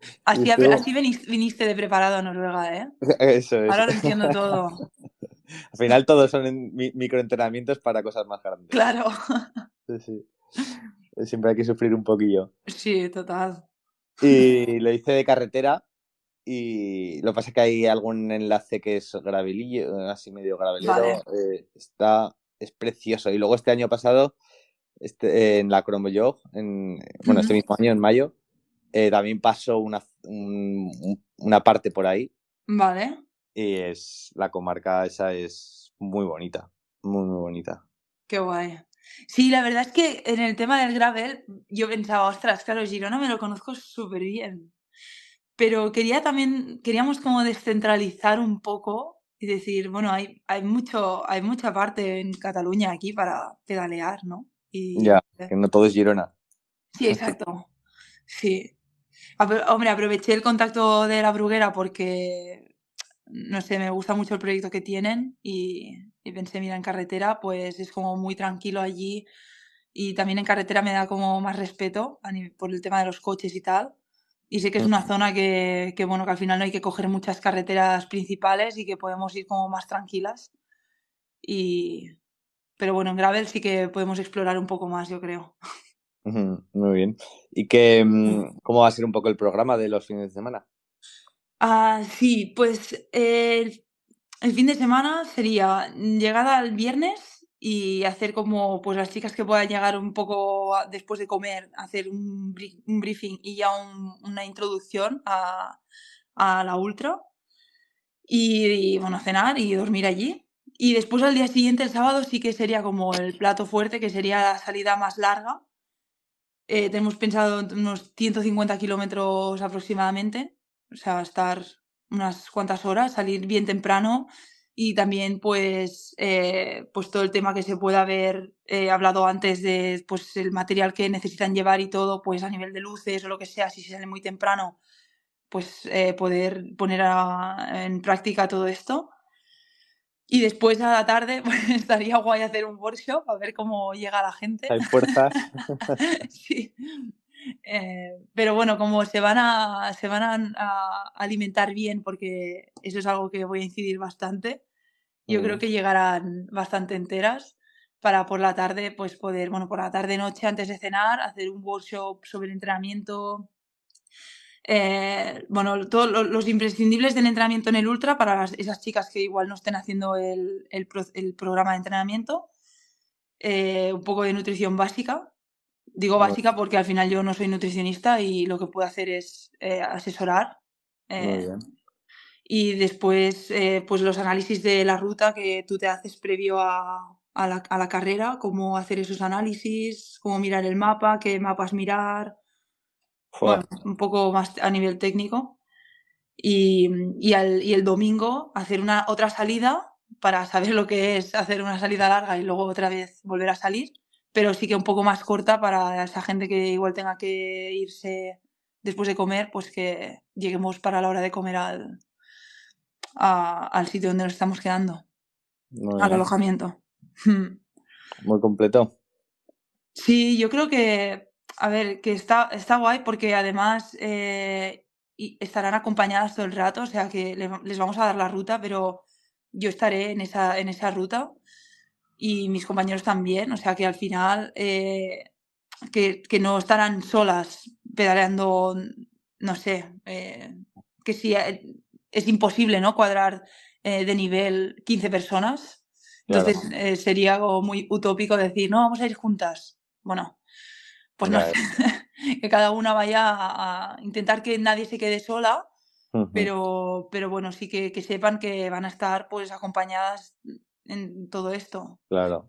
Así,
Estuvo-
así veniste, viniste de preparado a Noruega, ¿eh?
Eso es.
Ahora lo entiendo todo.
Al final todos son en- mi- microentrenamientos para cosas más grandes.
Claro.
Sí, sí. Siempre hay que sufrir un poquillo.
Sí, total.
Y lo hice de carretera y lo que pasa es que hay algún enlace que es gravelillo, así medio gravelero.
Vale.
eh, está, es precioso. Y luego este año pasado, este, en la Cromojog, en, bueno, este mismo año, en mayo, eh, también pasó una, un- una parte por ahí
Vale.
y es la comarca esa es muy bonita, muy, muy bonita.
Qué guay. Sí, la verdad es que en el tema del gravel yo pensaba, ostras, claro, Girona me lo conozco súper bien. Pero quería también, queríamos como descentralizar un poco y decir, bueno, hay, hay mucho, hay mucha parte en Cataluña aquí para pedalear, ¿no? Y
Ya, que no todo es Girona.
sí, exacto. Sí. Apro- hombre, aproveché el contacto de la Bruguera porque, no sé, me gusta mucho el proyecto que tienen y, y pensé, mira, en carretera pues es como muy tranquilo allí y también en carretera me da como más respeto a nivel- por el tema de los coches y tal. Y sé que es una zona que, que, bueno, que al final no hay que coger muchas carreteras principales y que podemos ir como más tranquilas. Y... Pero bueno, en gravel sí que podemos explorar un poco más, yo creo.
Ujú, muy bien. ¿Y qué, mm, cómo va a ser un poco el programa de los fines de semana?
Ah, sí, pues eh, el, el fin de semana sería llegada al viernes y hacer como pues las chicas que puedan llegar un poco a- después de comer, hacer un, bri- un briefing y ya un- una introducción a, a la ultra y, y, bueno, cenar y dormir allí. Y después al día siguiente, el sábado, sí que sería como el plato fuerte, que sería la salida más larga. Eh, tenemos pensado en unos ciento cincuenta kilómetros aproximadamente, o sea, estar unas cuantas horas, salir bien temprano y también pues, eh, pues todo el tema que se pueda haber eh, hablado antes de pues, el material que necesitan llevar y todo, pues a nivel de luces o lo que sea, si se sale muy temprano, pues eh, poder poner a- en práctica todo esto. Y después a la tarde pues, estaría guay hacer un workshop a ver cómo llega la gente.
Hay fuerzas.
Sí. Eh, pero bueno, como se van a, se van a, a alimentar bien, porque eso es algo que voy a incidir bastante, yo
Muy
creo
bien.
que llegarán bastante enteras para por la tarde, pues poder, bueno, por la tarde noche antes de cenar, hacer un workshop sobre el entrenamiento. Eh, bueno, todos lo- los imprescindibles del entrenamiento en el ultra para las- esas chicas que igual no estén haciendo el, el pro- el programa de entrenamiento. Eh, un poco de nutrición básica. Digo
Muy,
básica porque al final yo no soy nutricionista y lo que puedo hacer es eh, asesorar.
muy
eh,
bien.
y después, eh, pues los análisis de la ruta que tú te haces previo a, a la, a la carrera, cómo hacer esos análisis, cómo mirar el mapa, qué mapas mirar, bueno,
Fua,
un poco más a nivel técnico. Y, y, al- y el domingo hacer una otra salida para saber lo que es hacer una salida larga y luego otra vez volver a salir, pero sí que un poco más corta para esa gente que igual tenga que irse después de comer, pues que lleguemos para la hora de comer al, a- al sitio donde nos estamos quedando,
muy
al
bien.
alojamiento. Hmm.
Muy completo.
Sí, yo creo que, a ver, que está, está guay porque además eh, y estarán acompañadas todo el rato, o sea que le- les vamos a dar la ruta, pero yo estaré en esa, en esa ruta y mis compañeros también, o sea que al final eh, que, que no estarán solas pedaleando, no sé, eh, que sí, eh, es imposible, ¿no? Cuadrar eh, de nivel quince personas.
Claro.
Entonces eh, sería como muy utópico decir, no, vamos a ir juntas. Bueno, pues no
Ya,
sé, que cada una vaya a, a intentar que nadie se quede sola,
ujú,
pero, pero bueno, sí que, que sepan que van a estar pues acompañadas en todo esto.
claro.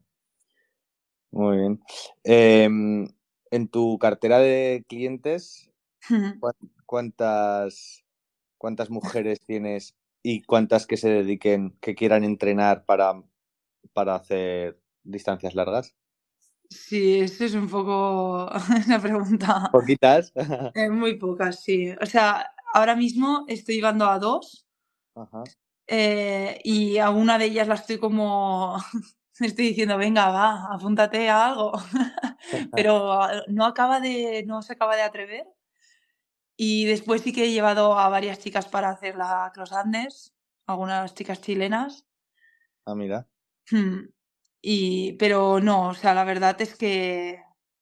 Muy bien. Em, en tu cartera de clientes, ¿cuán- ¿cuántas, cuántas mujeres tienes y cuántas que se dediquen, que quieran entrenar para, para hacer distancias largas?
Sí, eso es un poco una pregunta.
¿Poquitas?
Eh, muy pocas, sí. O sea, ahora mismo estoy llevando a dos
Ajá.
eh, y a una de ellas la estoy como... estoy diciendo, venga, va, apúntate a algo. Pero ah, no acaba de, no se acaba de atrever. Y después sí que he llevado a varias chicas para hacer la Cross Andes, algunas chicas chilenas.
Ah, mira.
Hmm. Y, pero no, o sea, la verdad es que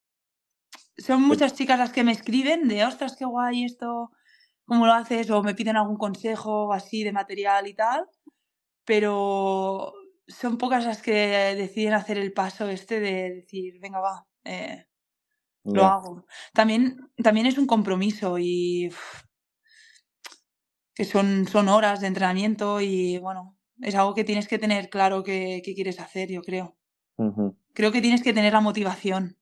son
Pues,
muchas chicas las que me escriben de, ostras, qué guay esto, ¿cómo lo haces? O me piden algún consejo así de material y tal, pero son pocas las que deciden hacer el paso este de decir, venga, va, eh, lo
ya.
hago. También, también es un compromiso y uf, que son, son horas de entrenamiento y bueno, es algo que tienes que tener claro que, que quieres hacer, yo creo.
Ujú,
Creo que tienes que tener la motivación.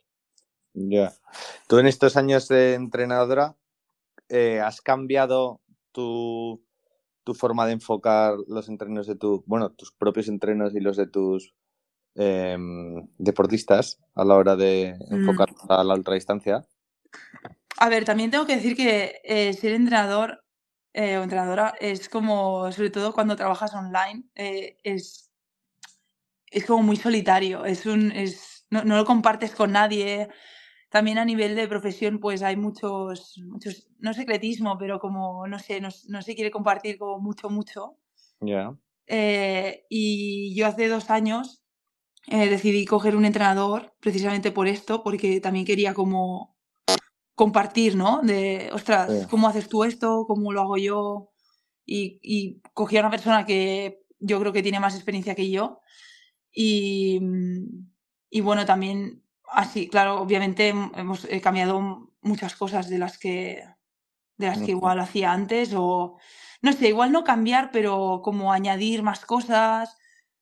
ya. Tú en estos años de entrenadora, eh, ¿has cambiado tu, tu forma de enfocar los entrenos de tu, bueno, tus propios entrenos y los de tus eh, deportistas a la hora de
Mm.
enfocar a la ultradistancia?
A ver, también tengo que decir que eh, ser entrenador eh, o entrenadora es como, sobre todo cuando trabajas online, eh, es, es como muy solitario. Es un, es, no, no lo compartes con nadie. También a nivel de profesión, pues hay muchos, muchos, no secretismo, pero como, no sé, no, no se quiere compartir como mucho, mucho.
Ya.
Eh, y yo hace dos años eh, decidí coger un entrenador precisamente por esto, porque también quería como compartir, ¿no? De,
Sí.
ostras, ¿cómo haces tú esto? ¿Cómo lo hago yo? Y, y cogí a una persona que yo creo que tiene más experiencia que yo. Y, mm, y bueno, también así, claro, obviamente hem- hemos he cambiado muchas cosas de las que, de las que
Ujú.
igual hacía antes o, no sé, igual no cambiar, pero como añadir más cosas.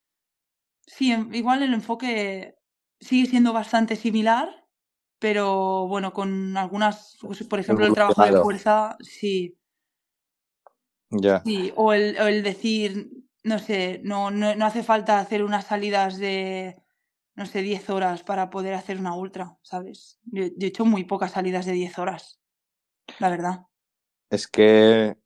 Sí, em, igual el enfoque sigue siendo bastante similar, pero bueno, con algunas, pues, por ejemplo, el trabajo de
Evolucionado.
fuerza, sí,
Ya.
sí, o el, o el decir, no sé, no, no, no hace falta hacer unas salidas de, no sé, diez horas para poder hacer una ultra, ¿sabes? Yo, yo he hecho muy pocas salidas de diez horas, la verdad.
Es que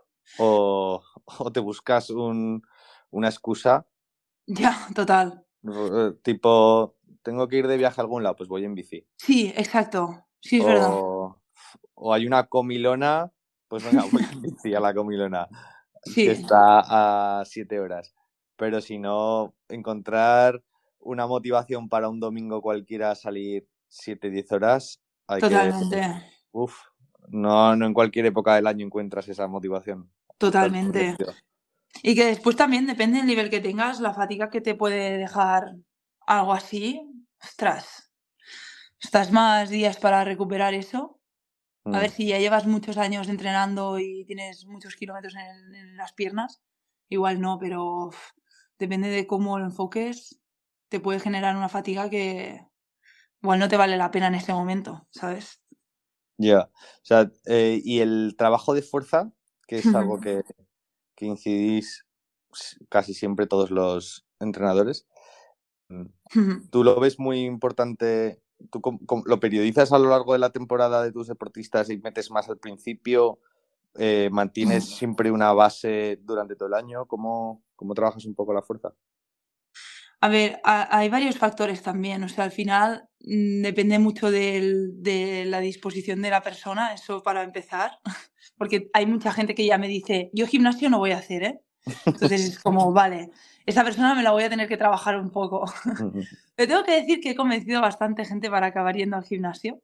o, o te buscas un, una excusa,
Ya, total.
r- tipo, tengo que ir de viaje a algún lado, pues voy en bici.
Sí, exacto. Sí, es verdad.
O, o hay una comilona, pues venga, voy en bici a la comilona, que
Sí,
está a siete horas. Pero si no, encontrar una motivación para un domingo cualquiera a salir siete diez horas, hay que...
totalmente,
Uf, no, no en cualquier época del año encuentras esa motivación. Estás
totalmente.
convencido.
Y que después también depende del nivel que tengas, la fatiga que te puede dejar algo así. Ostras, estás más días para recuperar eso. A ver
Mm,
si ya llevas muchos años entrenando y tienes muchos kilómetros en, el- en las piernas. Igual no, pero uf, depende de cómo lo enfoques, te puede generar una fatiga que igual no te vale la pena en ese momento, ¿sabes?
ya. O sea, eh, y el trabajo de fuerza, que es algo que, que incidís s- casi siempre todos los entrenadores, mm, ¿tú lo ves muy importante? ¿Tú com- com- lo periodizas a lo largo de la temporada de tus deportistas y metes más al principio? Eh, ¿mantienes siempre una base durante todo el año? ¿Cómo, cómo trabajas un poco la fuerza?
A ver, ha hay varios factores también, o sea, al final, mm, depende mucho del de la disposición de la persona, eso para empezar, porque hay mucha gente que ya me dice: "Yo gimnasio no voy a hacer, ¿eh?". Entonces es como, vale, esa persona me la voy a tener que trabajar un poco. Pero tengo que decir que he convencido a bastante gente para acabar yendo al gimnasio.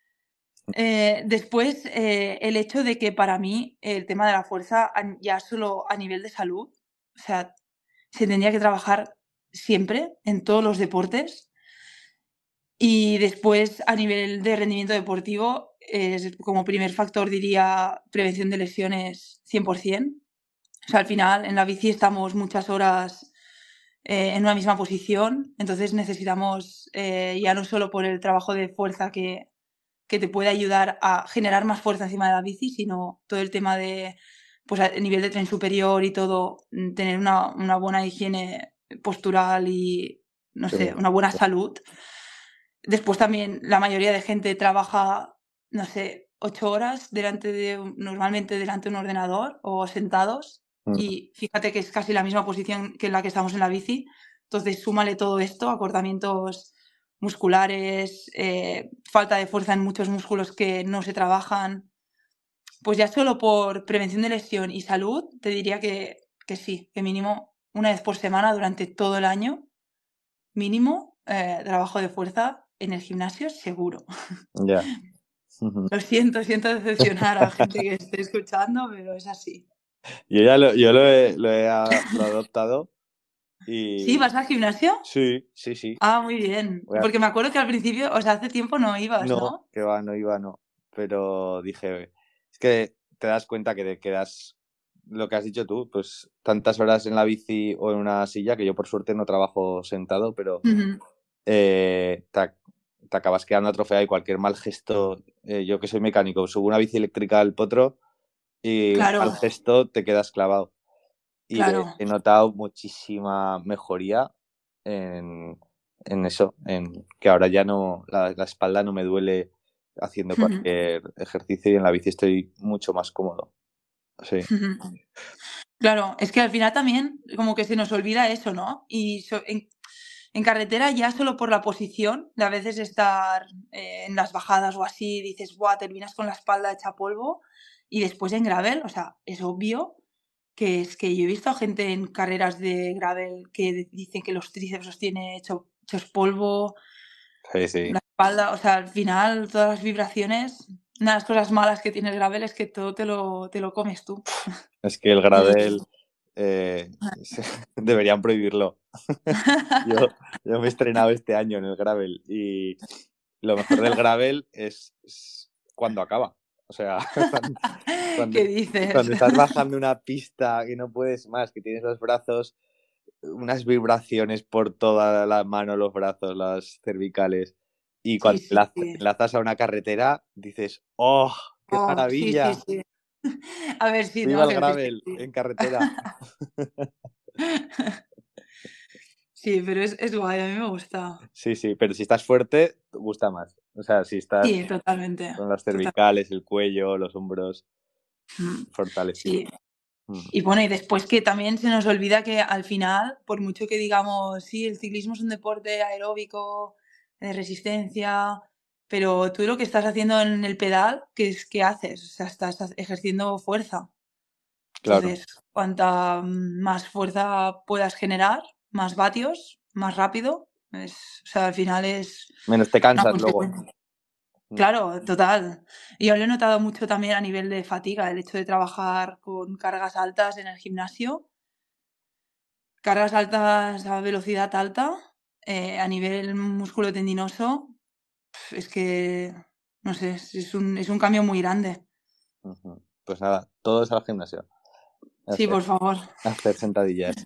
Eh, después, eh, el hecho de que para mí el tema de la fuerza, an ya solo a nivel de salud, o sea, se tendría que trabajar siempre, en todos los deportes. Y después, a nivel de rendimiento deportivo, es como primer factor diría prevención de lesiones cien por ciento. O sea, al final en la bici estamos muchas horas eh, en una misma posición, entonces necesitamos, eh, ya no solo por el trabajo de fuerza que, que te puede ayudar a generar más fuerza encima de la bici, sino todo el tema de, pues a nivel de tren superior y todo, mm, tener una, una buena higiene postural y, no
Sí,
sé, una buena salud. Después también la mayoría de gente trabaja, no sé, ocho horas delante de un normalmente delante de un ordenador o sentados,
mm,
y fíjate que es casi la misma posición que en la que estamos en la bici. Entonces, súmale todo esto, acortamientos musculares, eh, falta de fuerza en muchos músculos que no se trabajan. pues ya solo por prevención de lesión y salud, te diría que, que sí, que mínimo una vez por semana durante todo el año, mínimo, eh, trabajo de fuerza en el gimnasio seguro.
Ya.
Lo siento, siento decepcionar a gente que esté escuchando, pero es así.
Yo ya lo, yo lo he, lo he a- lo he adoptado
¿Sí?
y
¿Vas al gimnasio?
sí, sí, sí.
Ah, muy bien.
Voy a-
Porque me acuerdo que al principio, o sea, hace tiempo no ibas,
No,
¿no?
que va, no iba, no. Pero dije, es que te das cuenta que te quedas, lo que has dicho tú, pues tantas horas en la bici o en una silla, que yo por suerte no trabajo sentado, pero
Ujú.
eh, te, ac- te acabas quedando atrofiado y cualquier mal gesto, eh, yo que soy mecánico, subo una bici eléctrica al potro y un
Claro,
mal gesto te quedas clavado. Y he,
claro.
he notado muchísima mejoría en, en eso, en que ahora ya no, la, la espalda no me duele haciendo
Ujú.
cualquier ejercicio y en la bici estoy mucho más cómodo. Sí,
Ujú. Claro, es que al final también como que se nos olvida eso, ¿no? Y so- en, en carretera ya solo por la posición, de a veces estar eh, en las bajadas o así, dices, ¡buah! Terminas con la espalda hecha polvo. Y después en gravel, o sea, es obvio que es que yo he visto a gente en carreras de gravel que dicen que los tríceps los tiene hecho- hechos polvo,
sí, sí.
la espalda, o sea, al final todas las vibraciones, una de las cosas malas que tiene el gravel es que todo te lo, te lo comes tú.
Es que el
Y
gradel eh, deberían prohibirlo. Yo, yo me he estrenado este año en el gravel y lo mejor del gravel es, es cuando acaba. O sea, cuando, cuando,
¿Qué dices?
cuando estás bajando una pista y no puedes más, que tienes los brazos, unas vibraciones por toda la mano, los brazos, las cervicales, y
Sí,
cuando
sí,
enlaz-
sí.
enlazas a una carretera, dices, ¡oh, qué
Oh, sí, sí,
maravilla!
sí. A ver, sí,
¡Viva
tengo
el
que decirte
gravel
que
en carretera!
sí, pero es, es guay, a mí me gusta.
Sí, sí, pero si estás fuerte, te gusta más. O sea, si estás
Sí, totalmente.
con las
Total.
cervicales, el cuello, los hombros
Mm,
fortalecidos.
sí.
Mm,
Y bueno, y después que también se nos olvida que al final, por mucho que digamos, sí, el ciclismo es un deporte aeróbico, de resistencia, pero tú lo que estás haciendo en el pedal, ¿qué es que haces? O sea, estás ha- ejerciendo fuerza.
claro.
Entonces, cuanta más fuerza puedas generar, más vatios, más rápido, es, o sea, al final es
Menos te
una
cansas luego.
consecuencia.
Mm,
Claro, total. Y yo lo he notado mucho también a nivel de fatiga, el hecho de trabajar con cargas altas en el gimnasio, cargas altas a velocidad alta, eh, a nivel músculo tendinoso, es que, no sé, es es un, es un cambio muy grande.
ujú. Pues nada, todos al gimnasio. A
Sí,
hacer,
por favor.
a hacer sentadillas.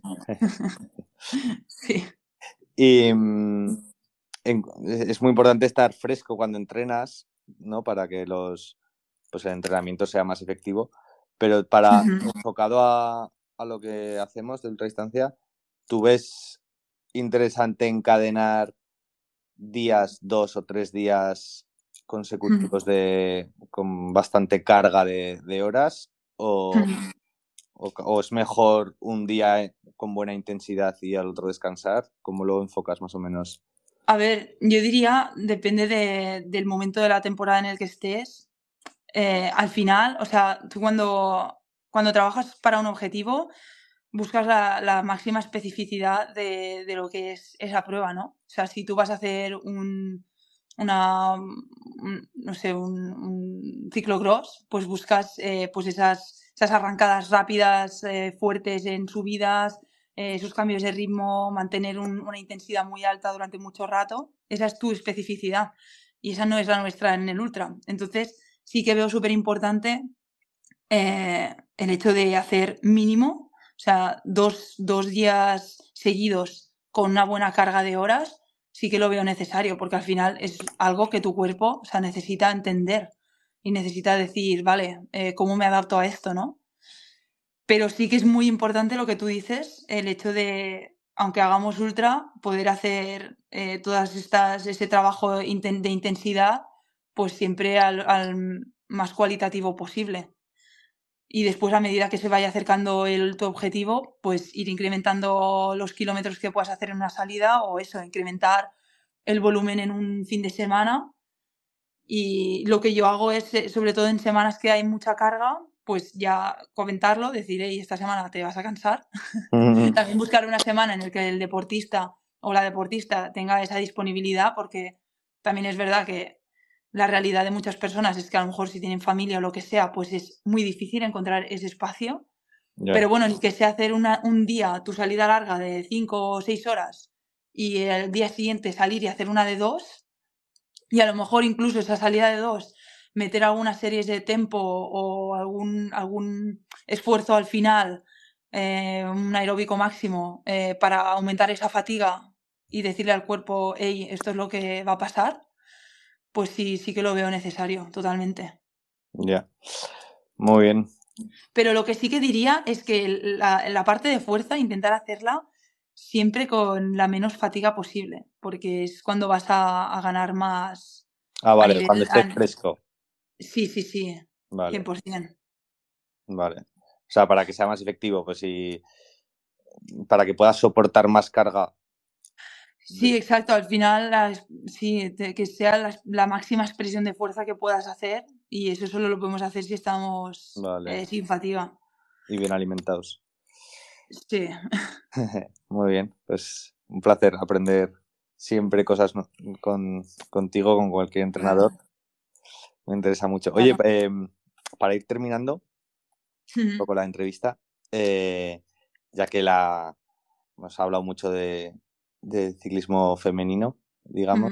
Sí.
Y mm, en- es muy importante estar fresco cuando entrenas, ¿no? Para que los, pues el entrenamiento sea más efectivo. Pero para enfocado a, a lo que hacemos de ultradistancia, ¿tú ves interesante encadenar días, dos o tres días consecutivos de, con bastante carga de, de horas? ¿O, o, o es mejor un día con buena intensidad y al otro descansar? ¿Cómo lo enfocas más o menos?
A ver, yo diría, depende de- del momento de la temporada en el que estés. Eh, al final, o sea, tú cuando, cuando trabajas para un objetivo, buscas la, la máxima especificidad de, de lo que es esa prueba, ¿no? O sea, si tú vas a hacer un, una, un- no sé, un, un ciclocross, pues buscas eh, pues esas, esas arrancadas rápidas, eh, fuertes en subidas, eh, esos cambios de ritmo, mantener un- una intensidad muy alta durante mucho rato. Esa es tu especificidad y esa no es la nuestra en el ultra. Entonces, sí que veo súper importante eh, el hecho de hacer mínimo, o sea, dos, dos días seguidos con una buena carga de horas, sí que lo veo necesario, porque al final es algo que tu cuerpo, o sea, necesita entender y necesita decir, vale, eh, ¿cómo me adapto a esto, no? Pero sí que es muy importante lo que tú dices, el hecho de, aunque hagamos ultra, poder hacer eh, todas estas, ese trabajo inten- de intensidad, pues siempre al, al más cualitativo posible. Y después, a medida que se vaya acercando el, tu objetivo, pues ir incrementando los kilómetros que puedas hacer en una salida o eso, incrementar el volumen en un fin de semana Y lo que yo hago es, eh, sobre todo en semanas que hay mucha carga, pues ya comentarlo, decir, hey, esta semana te vas a cansar. También buscar una semana en la que el deportista o la deportista tenga esa disponibilidad, porque también es verdad que la realidad de muchas personas es que a lo mejor si tienen familia o lo que sea, pues es muy difícil encontrar ese espacio.
Ya.
Pero bueno, el que sea hacer una, un día tu salida larga de cinco o seis horas y el día siguiente salir y hacer una de dos, y a lo mejor incluso esa salida de dos meter algunas series de tempo o algún, algún esfuerzo al final, eh, un aeróbico máximo, eh, para aumentar esa fatiga y decirle al cuerpo, hey, esto es lo que va a pasar, pues sí, sí que lo veo necesario, totalmente.
Ya, muy bien.
Pero lo que sí que diría es que la, la parte de fuerza, intentar hacerla siempre con la menos fatiga posible, porque es cuando vas a, a ganar más
Ah,
a
vale,
nivel...
cuando estés
a-
fresco.
Sí, sí, sí,
Vale,
cien por ciento.
vale. O sea, para que sea más efectivo, pues sí, para que puedas soportar más carga.
Sí, exacto. Al final, las- sí, te- que sea la, la máxima expresión de fuerza que puedas hacer, y eso solo lo podemos hacer si estamos
Vale,
eh, sin fatiga.
y bien alimentados.
Sí.
Muy bien, pues un placer aprender siempre cosas no- con, contigo, con cualquier entrenador.
Claro,
Me interesa mucho. Oye,
claro.
eh, para ir terminando un poco la entrevista, eh, ya que la hemos hablado mucho de, de ciclismo femenino, digamos,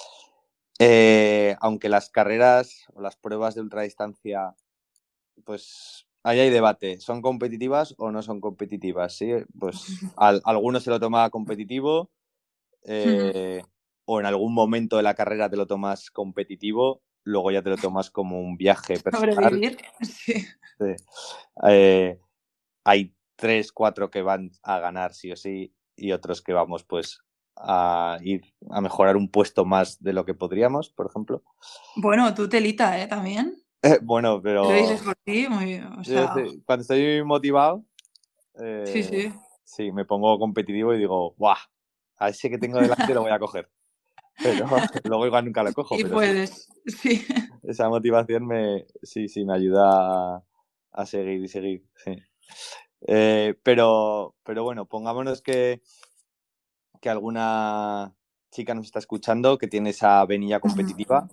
eh, aunque las carreras o las pruebas de ultradistancia, pues ahí hay debate, ¿son competitivas o no son competitivas? ¿Sí? Pues al, alguno se lo toma competitivo, eh, o en algún momento de la carrera te lo tomas competitivo, luego ya te lo tomas como un viaje personal.
Sobrevivir. Sí.
Sí. Eh, hay tres, cuatro que van a ganar sí o sí y otros que vamos pues a ir a mejorar un puesto más de lo que podríamos, por ejemplo.
Bueno, tú telita, ¿eh? También.
Eh, bueno,
Lo
pero
dices por ti, muy, o
yo
sea,
sé, cuando estoy motivado,
sí,
eh,
sí.
sí, me pongo competitivo y digo, ¡guau! A ese que tengo delante lo voy a coger. Pero luego igual nunca lo cojo,
Y
pero sí.
puedes, sí.
Esa motivación me, sí, sí, me ayuda a, a seguir y seguir. Sí. Eh, pero, pero bueno, pongámonos que, que alguna chica nos está escuchando que tiene esa venilla competitiva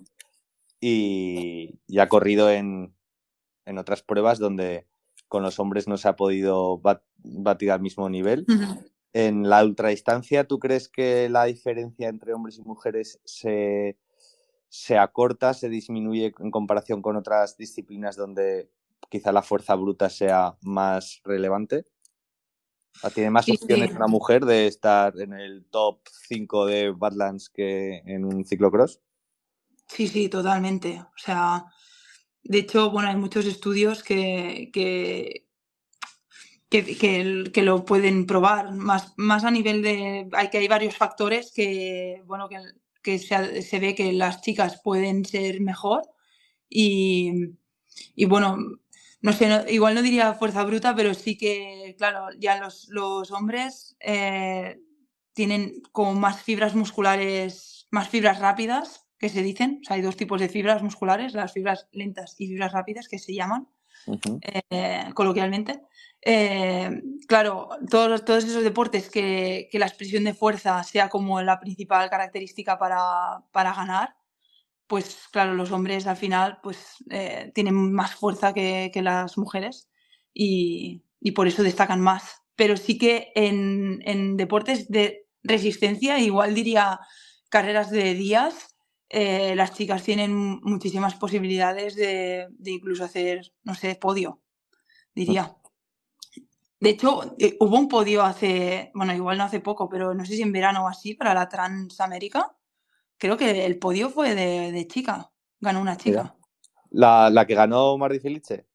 y, y ha corrido en, en otras pruebas donde con los hombres no se ha podido bat, batir al mismo nivel. En la ultradistancia, ¿tú crees que la diferencia entre hombres y mujeres se, se acorta, se disminuye en comparación con otras disciplinas donde quizá la fuerza bruta sea más relevante? ¿Tiene más
Sí,
opciones
sí.
una mujer de estar en el top cinco de Badlands que en un ciclocross?
Sí, sí, totalmente. O sea, de hecho, bueno, hay muchos estudios que, que, que, que, que lo pueden probar. Más, más a nivel de. Hay que hay varios factores que, bueno, que, que se, se ve que las chicas pueden ser mejor. Y, y bueno, no sé, no, igual no diría fuerza bruta, pero sí que, claro, ya los, los hombres eh, tienen como más fibras musculares, más fibras rápidas, que se dicen. O sea, hay dos tipos de fibras musculares, las fibras lentas y fibras rápidas, que se llaman
Uh-huh.
eh, coloquialmente. Eh, claro, todos, todos esos deportes que, que la expresión de fuerza sea como la principal característica para, para ganar, pues claro, los hombres al final pues eh, tienen más fuerza que, que las mujeres y, y, por eso destacan más. Pero sí que en, en deportes de resistencia, igual diría carreras de días, eh, las chicas tienen muchísimas posibilidades de, de incluso hacer, no sé, podio, diría. De hecho, eh, hubo un podio hace, bueno, igual no hace poco, pero no sé si en verano o así, para la Transamérica. Creo que el podio fue de, de chica. Ganó una
Mira.
chica.
¿La, la que ganó Mardi Felice?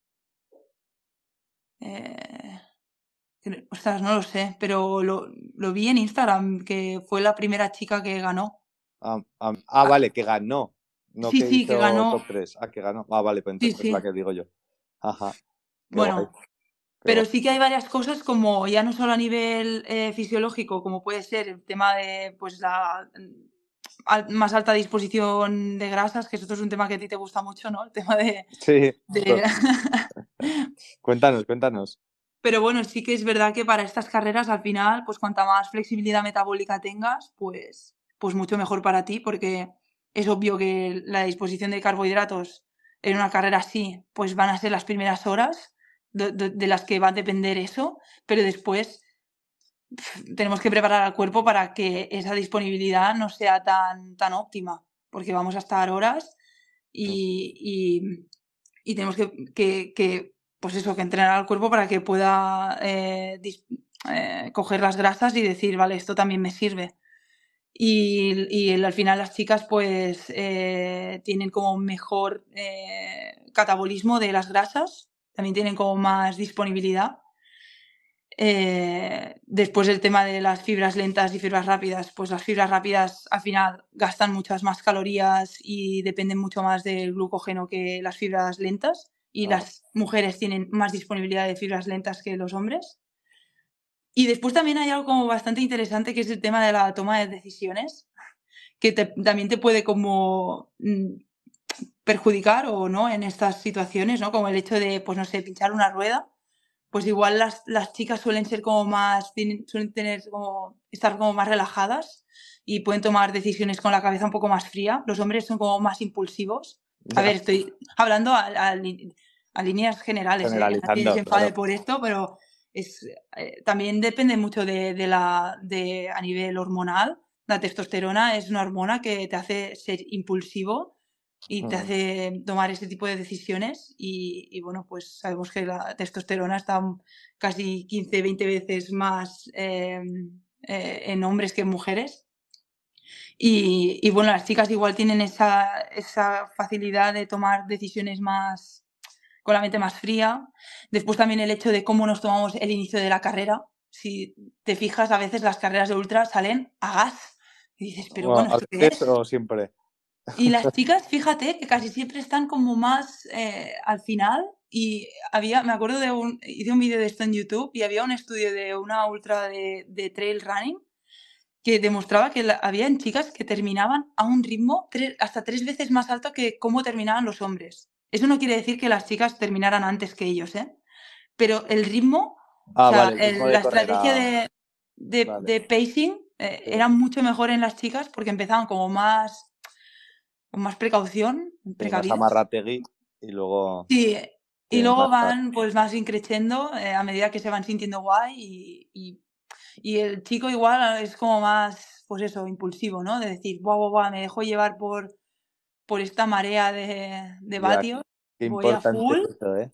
Eh, cre- ostras, no lo sé, pero lo, lo vi en Instagram, que fue la primera chica que ganó.
Ah, ah, ah,
Ah,
vale, que ganó. No
sí,
que
sí, que
hizo
ganó.
top tres. Ah, que ganó. Ah, vale, pues
Sí,
entonces es la
sí.
que digo yo. Ajá. Qué guay,
Bueno,
qué guay.
pero sí que hay varias cosas como ya no solo a nivel eh, fisiológico, como puede ser el tema de pues la al- más alta disposición de grasas, que esto es un tema que a ti te gusta mucho, ¿no? El tema de...
Sí,
de...
cuéntanos, cuéntanos.
Pero bueno, sí que es verdad que para estas carreras al final, pues cuanta más flexibilidad metabólica tengas, pues, pues mucho mejor para ti, porque es obvio que la disposición de carbohidratos en una carrera así, pues van a ser las primeras horas de, de- de las que va a depender eso, pero después pf, tenemos que preparar al cuerpo para que esa disponibilidad no sea tan, tan óptima, porque vamos a estar horas y, y- y tenemos que, que- que, pues eso, que entrenar al cuerpo para que pueda eh, dis- eh, coger las grasas y decir, vale, esto también me sirve. Y, y el- al final las chicas pues eh, tienen como un mejor eh, catabolismo de las grasas, también tienen como más disponibilidad. Eh, después el tema de las fibras lentas y fibras rápidas, pues las fibras rápidas al final gastan muchas más calorías y dependen mucho más del glucógeno que las fibras lentas, y
Ah.
las mujeres tienen más disponibilidad de fibras lentas que los hombres. Y después también hay algo como bastante interesante, que es el tema de la toma de decisiones, que te- también te puede como mm, perjudicar o no en estas situaciones, ¿no? Como el hecho de, pues no sé, pinchar una rueda. Pues igual las, las chicas suelen ser como más, tienen, suelen tener como, estar como más relajadas y pueden tomar decisiones con la cabeza un poco más fría. Los hombres son como más impulsivos. A
Ya.
ver, estoy hablando a, a li- a líneas generales, ¿eh? Que nadie
Generalizando,
se enfade
claro.
por esto, pero es, eh, también depende mucho de, de la, de, a nivel hormonal. La testosterona es una hormona que te hace ser impulsivo y te
Mm.
hace tomar ese tipo de decisiones y, y, bueno, pues sabemos que la testosterona está casi quince, veinte veces más eh, eh, en hombres que en mujeres. Y, y, bueno, las chicas igual tienen esa, esa facilidad de tomar decisiones más con la mente más fría. Después también el hecho de cómo nos tomamos el inicio de la carrera. Si te fijas, a veces las carreras de ultra salen a gas. Y dices, pero
Bueno,
bueno,
¿a
¿esto qué
veces
es?
o siempre?
Y las chicas, fíjate que casi siempre están como más eh, al final. Y había, me acuerdo de un, hice un vídeo de esto en YouTube y había un estudio de una ultra de, de trail running que demostraba que la- habían chicas que terminaban a un ritmo tres- hasta tres veces más alto que cómo terminaban los hombres. Eso no quiere decir que las chicas terminaran antes que ellos, ¿eh? Pero el ritmo, o
Ah,
sea,
vale, el ritmo
el-
de
la
correr
estrategia
a...
de, de,
Vale.
de pacing eh,
Sí,
era mucho mejor en las chicas porque empezaban como más con más precaución,
sí, más
precavidas.
amarrategui y luego
Sí, y
tienen
luego
más...
van pues más increciendo eh, a medida que se van sintiendo guay y, y, y el chico igual es como más, pues eso, impulsivo, ¿no? De decir, guau, guau, guau, me dejo llevar por, por esta marea de, de
Ya,
vatios,
qué
voy a
importante
full
es eso, ¿eh?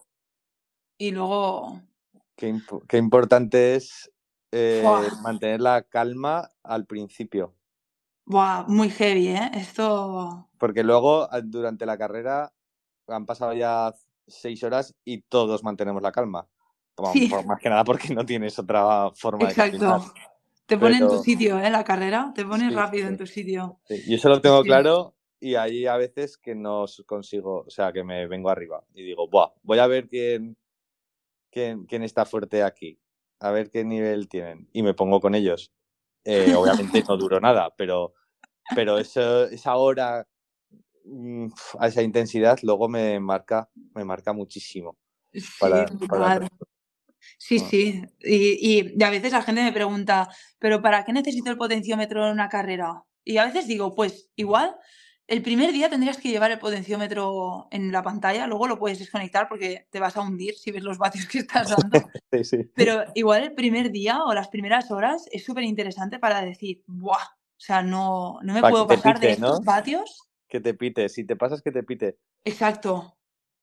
y luego,
Qué, imp- qué importante es eh,
¡fua!
mantener la calma al principio.
Buah, muy heavy, ¿eh? Esto,
Porque luego, a- durante la carrera, han pasado ya seis horas y todos mantenemos la calma. Por,
sí,
por más que nada porque no tienes otra forma de caminar.
exacto. Te pone en tu
Pero
sitio, ¿eh? La carrera, te pone
sí,
rápido en
sí,
tu sitio.
sí. Yo eso lo
Sí,
tengo
sí.
claro y hay a veces que no consigo, o sea, que me vengo arriba y digo, Buah, voy a ver quién, quién, quién está fuerte aquí, a ver qué nivel tienen. Y me pongo con ellos. Eh, obviamente no duró nada, pero, pero eso, esa hora mm, a esa intensidad luego me marca, me marca muchísimo
Sí,
para, para el
total.
resto.
Sí,
Mm.
sí. Y, y, y a veces la gente me pregunta, ¿pero para qué necesito el potenciómetro en una carrera? Y a veces digo, pues igual el primer día tendrías que llevar el potenciómetro en la pantalla, luego lo puedes desconectar porque te vas a hundir si ves los vatios que estás dando.
Sí, sí.
Pero igual el primer día o las primeras horas es súper interesante para decir, ¡buah! O sea, no, no me
Para que
puedo
te
pasar de
pite,
estos
¿no?
vatios.
Que te pite. Si te pasas, que te pite.
Exacto.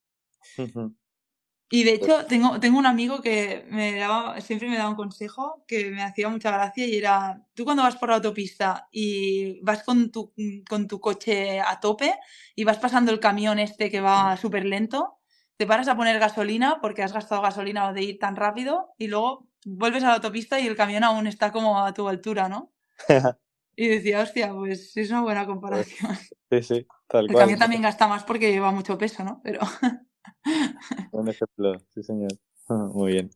Y de hecho, tengo, tengo un amigo que me daba, siempre me daba un consejo que me hacía mucha gracia y era, tú cuando vas por la autopista y vas con tu, con tu coche a tope y vas pasando el camión este que va súper lento, te paras a poner gasolina porque has gastado gasolina de ir tan rápido y luego vuelves a la autopista y el camión aún está como a tu altura, ¿no? Y decía, hostia, pues es una buena comparación.
Sí, sí, tal
El
cual.
camión también gasta más porque lleva mucho peso, ¿no? Pero...
Buen ejemplo, sí, señor. Muy bien.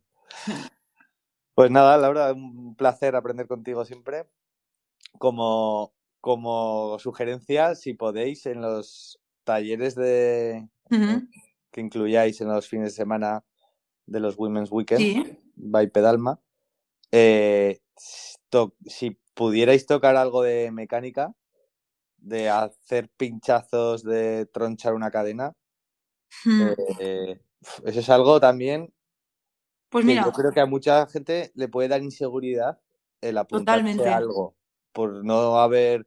Pues nada, Laura, un placer aprender contigo siempre. Como, como sugerencia, si podéis, en los talleres de
Ujú.
que incluyáis en los fines de semana de los Women's Weekend
Sí.
by Pedalma, eh, to- si pudierais tocar algo de mecánica, de hacer pinchazos, de tronchar una cadena,
Mm.
eh, eso es algo también
Pues
que yo
mira,
creo que a mucha gente le puede dar inseguridad el apuntarse a
totalmente.
algo por no haber,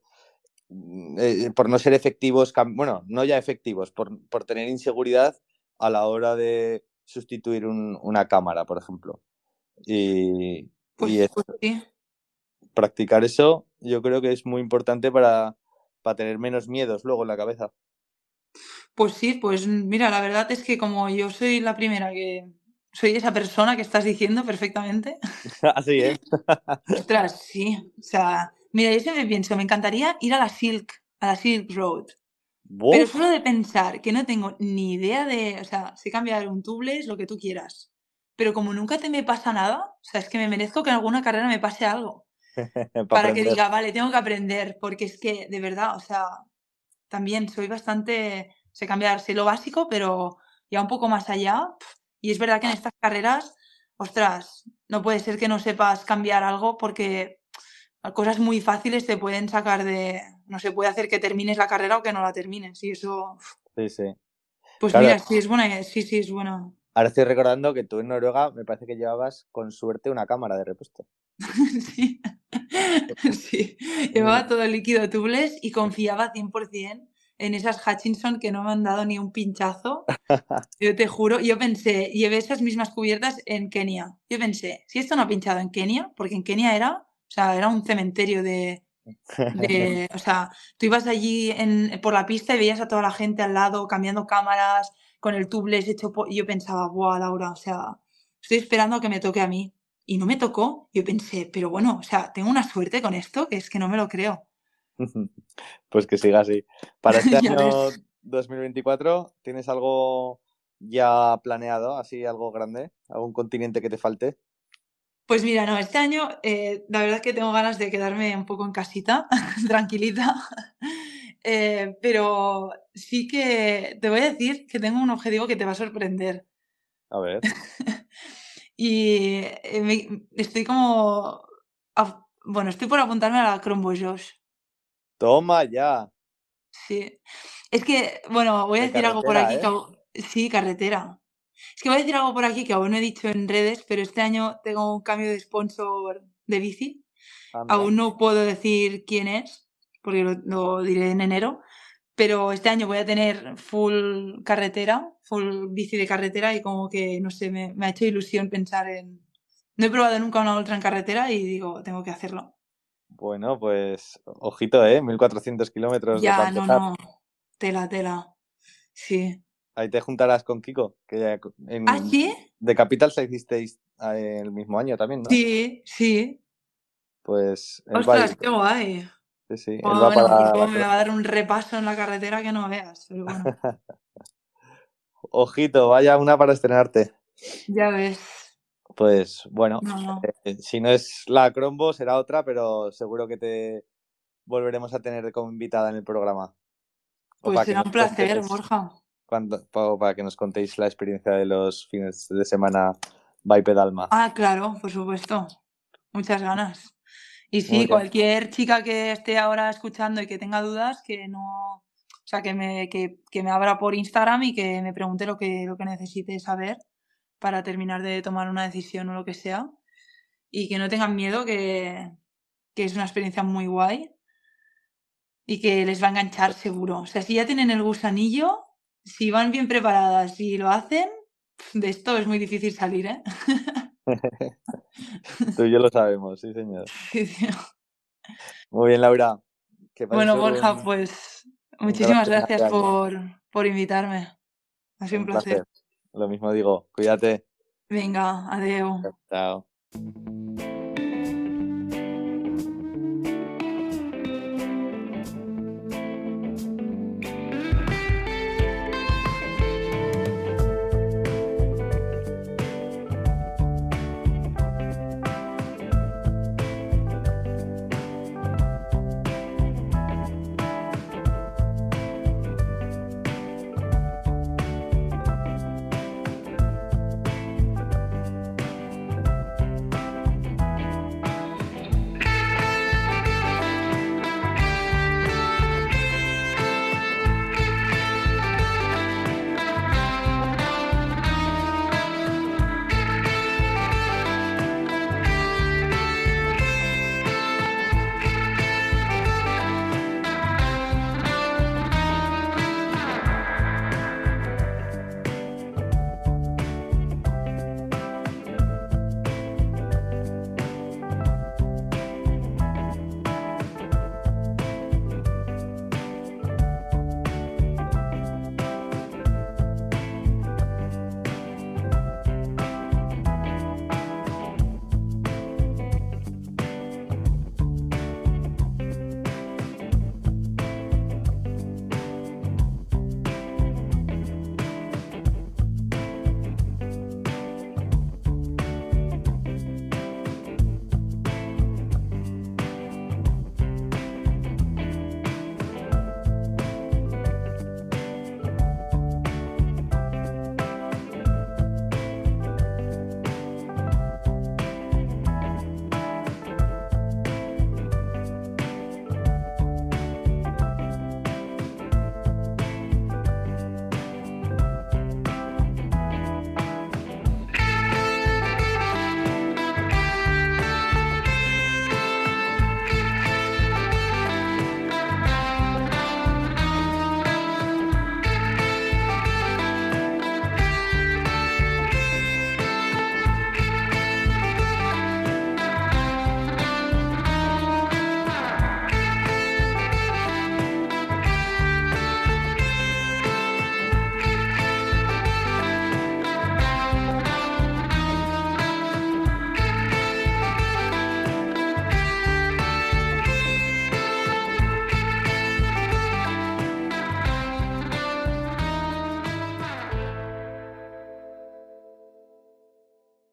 eh, por no ser efectivos, cam- bueno, no ya efectivos, por, por tener inseguridad a la hora de sustituir un- una cámara, por ejemplo. Y, y
Pues,
es-
pues sí.
practicar eso yo creo que es muy importante para, para tener menos miedos luego en la cabeza.
Pues sí, pues mira, la verdad es que como yo soy la primera que soy esa persona que estás diciendo perfectamente.
Así es.
Ostras, sí. O sea, mira, yo siempre pienso, me encantaría ir a la Silk, a la Silk Road. Pero
¡Buf!
solo de pensar que no tengo ni idea de, o sea, sé cambiar un tubeless, lo que tú quieras. Pero como nunca te me pasa nada, o sea, es que me merezco que en alguna carrera me pase algo.
Para
Para que
aprender.
diga, vale, tengo que aprender, porque es que, de verdad, o sea, también soy bastante, sé cambiar, sé lo básico, pero ya un poco más allá. pf, Y es verdad que en estas carreras, ostras, no puede ser que no sepas cambiar algo porque cosas muy fáciles te pueden sacar de, no sé, puede hacer que termines la carrera o que no la termines. Y eso,
Sí, sí.
pues
Claro,
mira, sí es buena, sí, sí es buena.
ahora estoy recordando que tú en Noruega me parece que llevabas con suerte una cámara de repuesto.
Sí, sí. Llevaba todo el líquido tubeless y confiaba cien por ciento en esas Hutchinson que no me han dado ni un pinchazo. Yo te juro, yo pensé, llevé esas mismas cubiertas en Kenia. Yo pensé, si esto no ha pinchado en Kenia, porque en Kenia era, o sea, era un cementerio de, de, o sea, tú ibas allí en, por la pista y veías a toda la gente al lado cambiando cámaras con el tubeless hecho po- y yo pensaba, buah, Laura, o sea, estoy esperando a que me toque a mí. Y no me tocó. Yo pensé, pero bueno, o sea, tengo una suerte con esto que es que no me lo creo.
Pues que siga así. Para este
Ya
año
ves.
dos mil veinticuatro, ¿tienes algo ya planeado, así algo grande? ¿Algún continente que te falte?
Pues mira, no, este año eh, la verdad es que tengo ganas de quedarme un poco en casita, tranquilita. Eh, pero sí que te voy a decir que tengo un objetivo que te va a sorprender.
A ver.
Y eh, me- estoy como... a- bueno, estoy por apuntarme a la Crombojosh.
Toma ya.
Sí. Es que, bueno, voy a
De
decir algo por
carretera,
aquí que
¿eh?
aún- sí, carretera. Es que voy a decir algo por aquí que aún no he dicho en redes, pero este año tengo un cambio de sponsor de bici.
Anda.
Aún no puedo decir quién es, porque lo, lo diré en enero, pero este año voy a tener full carretera, full bici de carretera y como que, no sé, me, me ha hecho ilusión pensar en... No he probado nunca una ultra en carretera y digo, tengo que hacerlo.
Bueno, pues ojito, ¿eh? mil cuatrocientos kilómetros de para
Ya, no,
empezar.
no, tela, tela. Sí.
Ahí te juntarás con Kiko, que ya
¿Ah,
en
sí?
The Capital se hicisteis eh, el mismo año también, ¿no?
Sí, sí.
Pues él va a ir.
Ostras, qué guay.
Sí, sí, él va
Bueno, pues
para
luego
la
me va a
Crombo.
dar un repaso en la carretera que no veas, pero bueno,
Ojito, vaya una para estrenarte.
ya ves.
Pues bueno,
No, no.
eh, si no es la Crombo será otra, pero seguro que te volveremos a tener como invitada en el programa. O
Pues
para que
será
nos
un placer,
cuentes
Borja.
cuando, o para que nos contéis la experiencia de los fines de semana by Pedalma.
Ah, claro, por supuesto. Muchas ganas. Y
Muy
sí,
bien.
cualquier chica que esté ahora escuchando y que tenga dudas, que no, o sea, que me, que, que me abra por Instagram y que me pregunte lo que, lo que necesite saber para terminar de tomar una decisión o lo que sea. Y que no tengan miedo, que, que es una experiencia muy guay y que les va a enganchar seguro. O sea, si ya tienen el gusanillo, si van bien preparadas y lo hacen, de esto es muy difícil salir, ¿eh?
Tú y yo lo sabemos, sí, señor.
Sí, tío.
Muy bien, Laura. Que pases
Bueno, Borja,
un,
pues
un gran
muchísimas
final
gracias
de año.
por, por invitarme. Ha sido un
Un
placer.
placer. Lo mismo digo. Cuídate.
Venga, adeu.
Chao.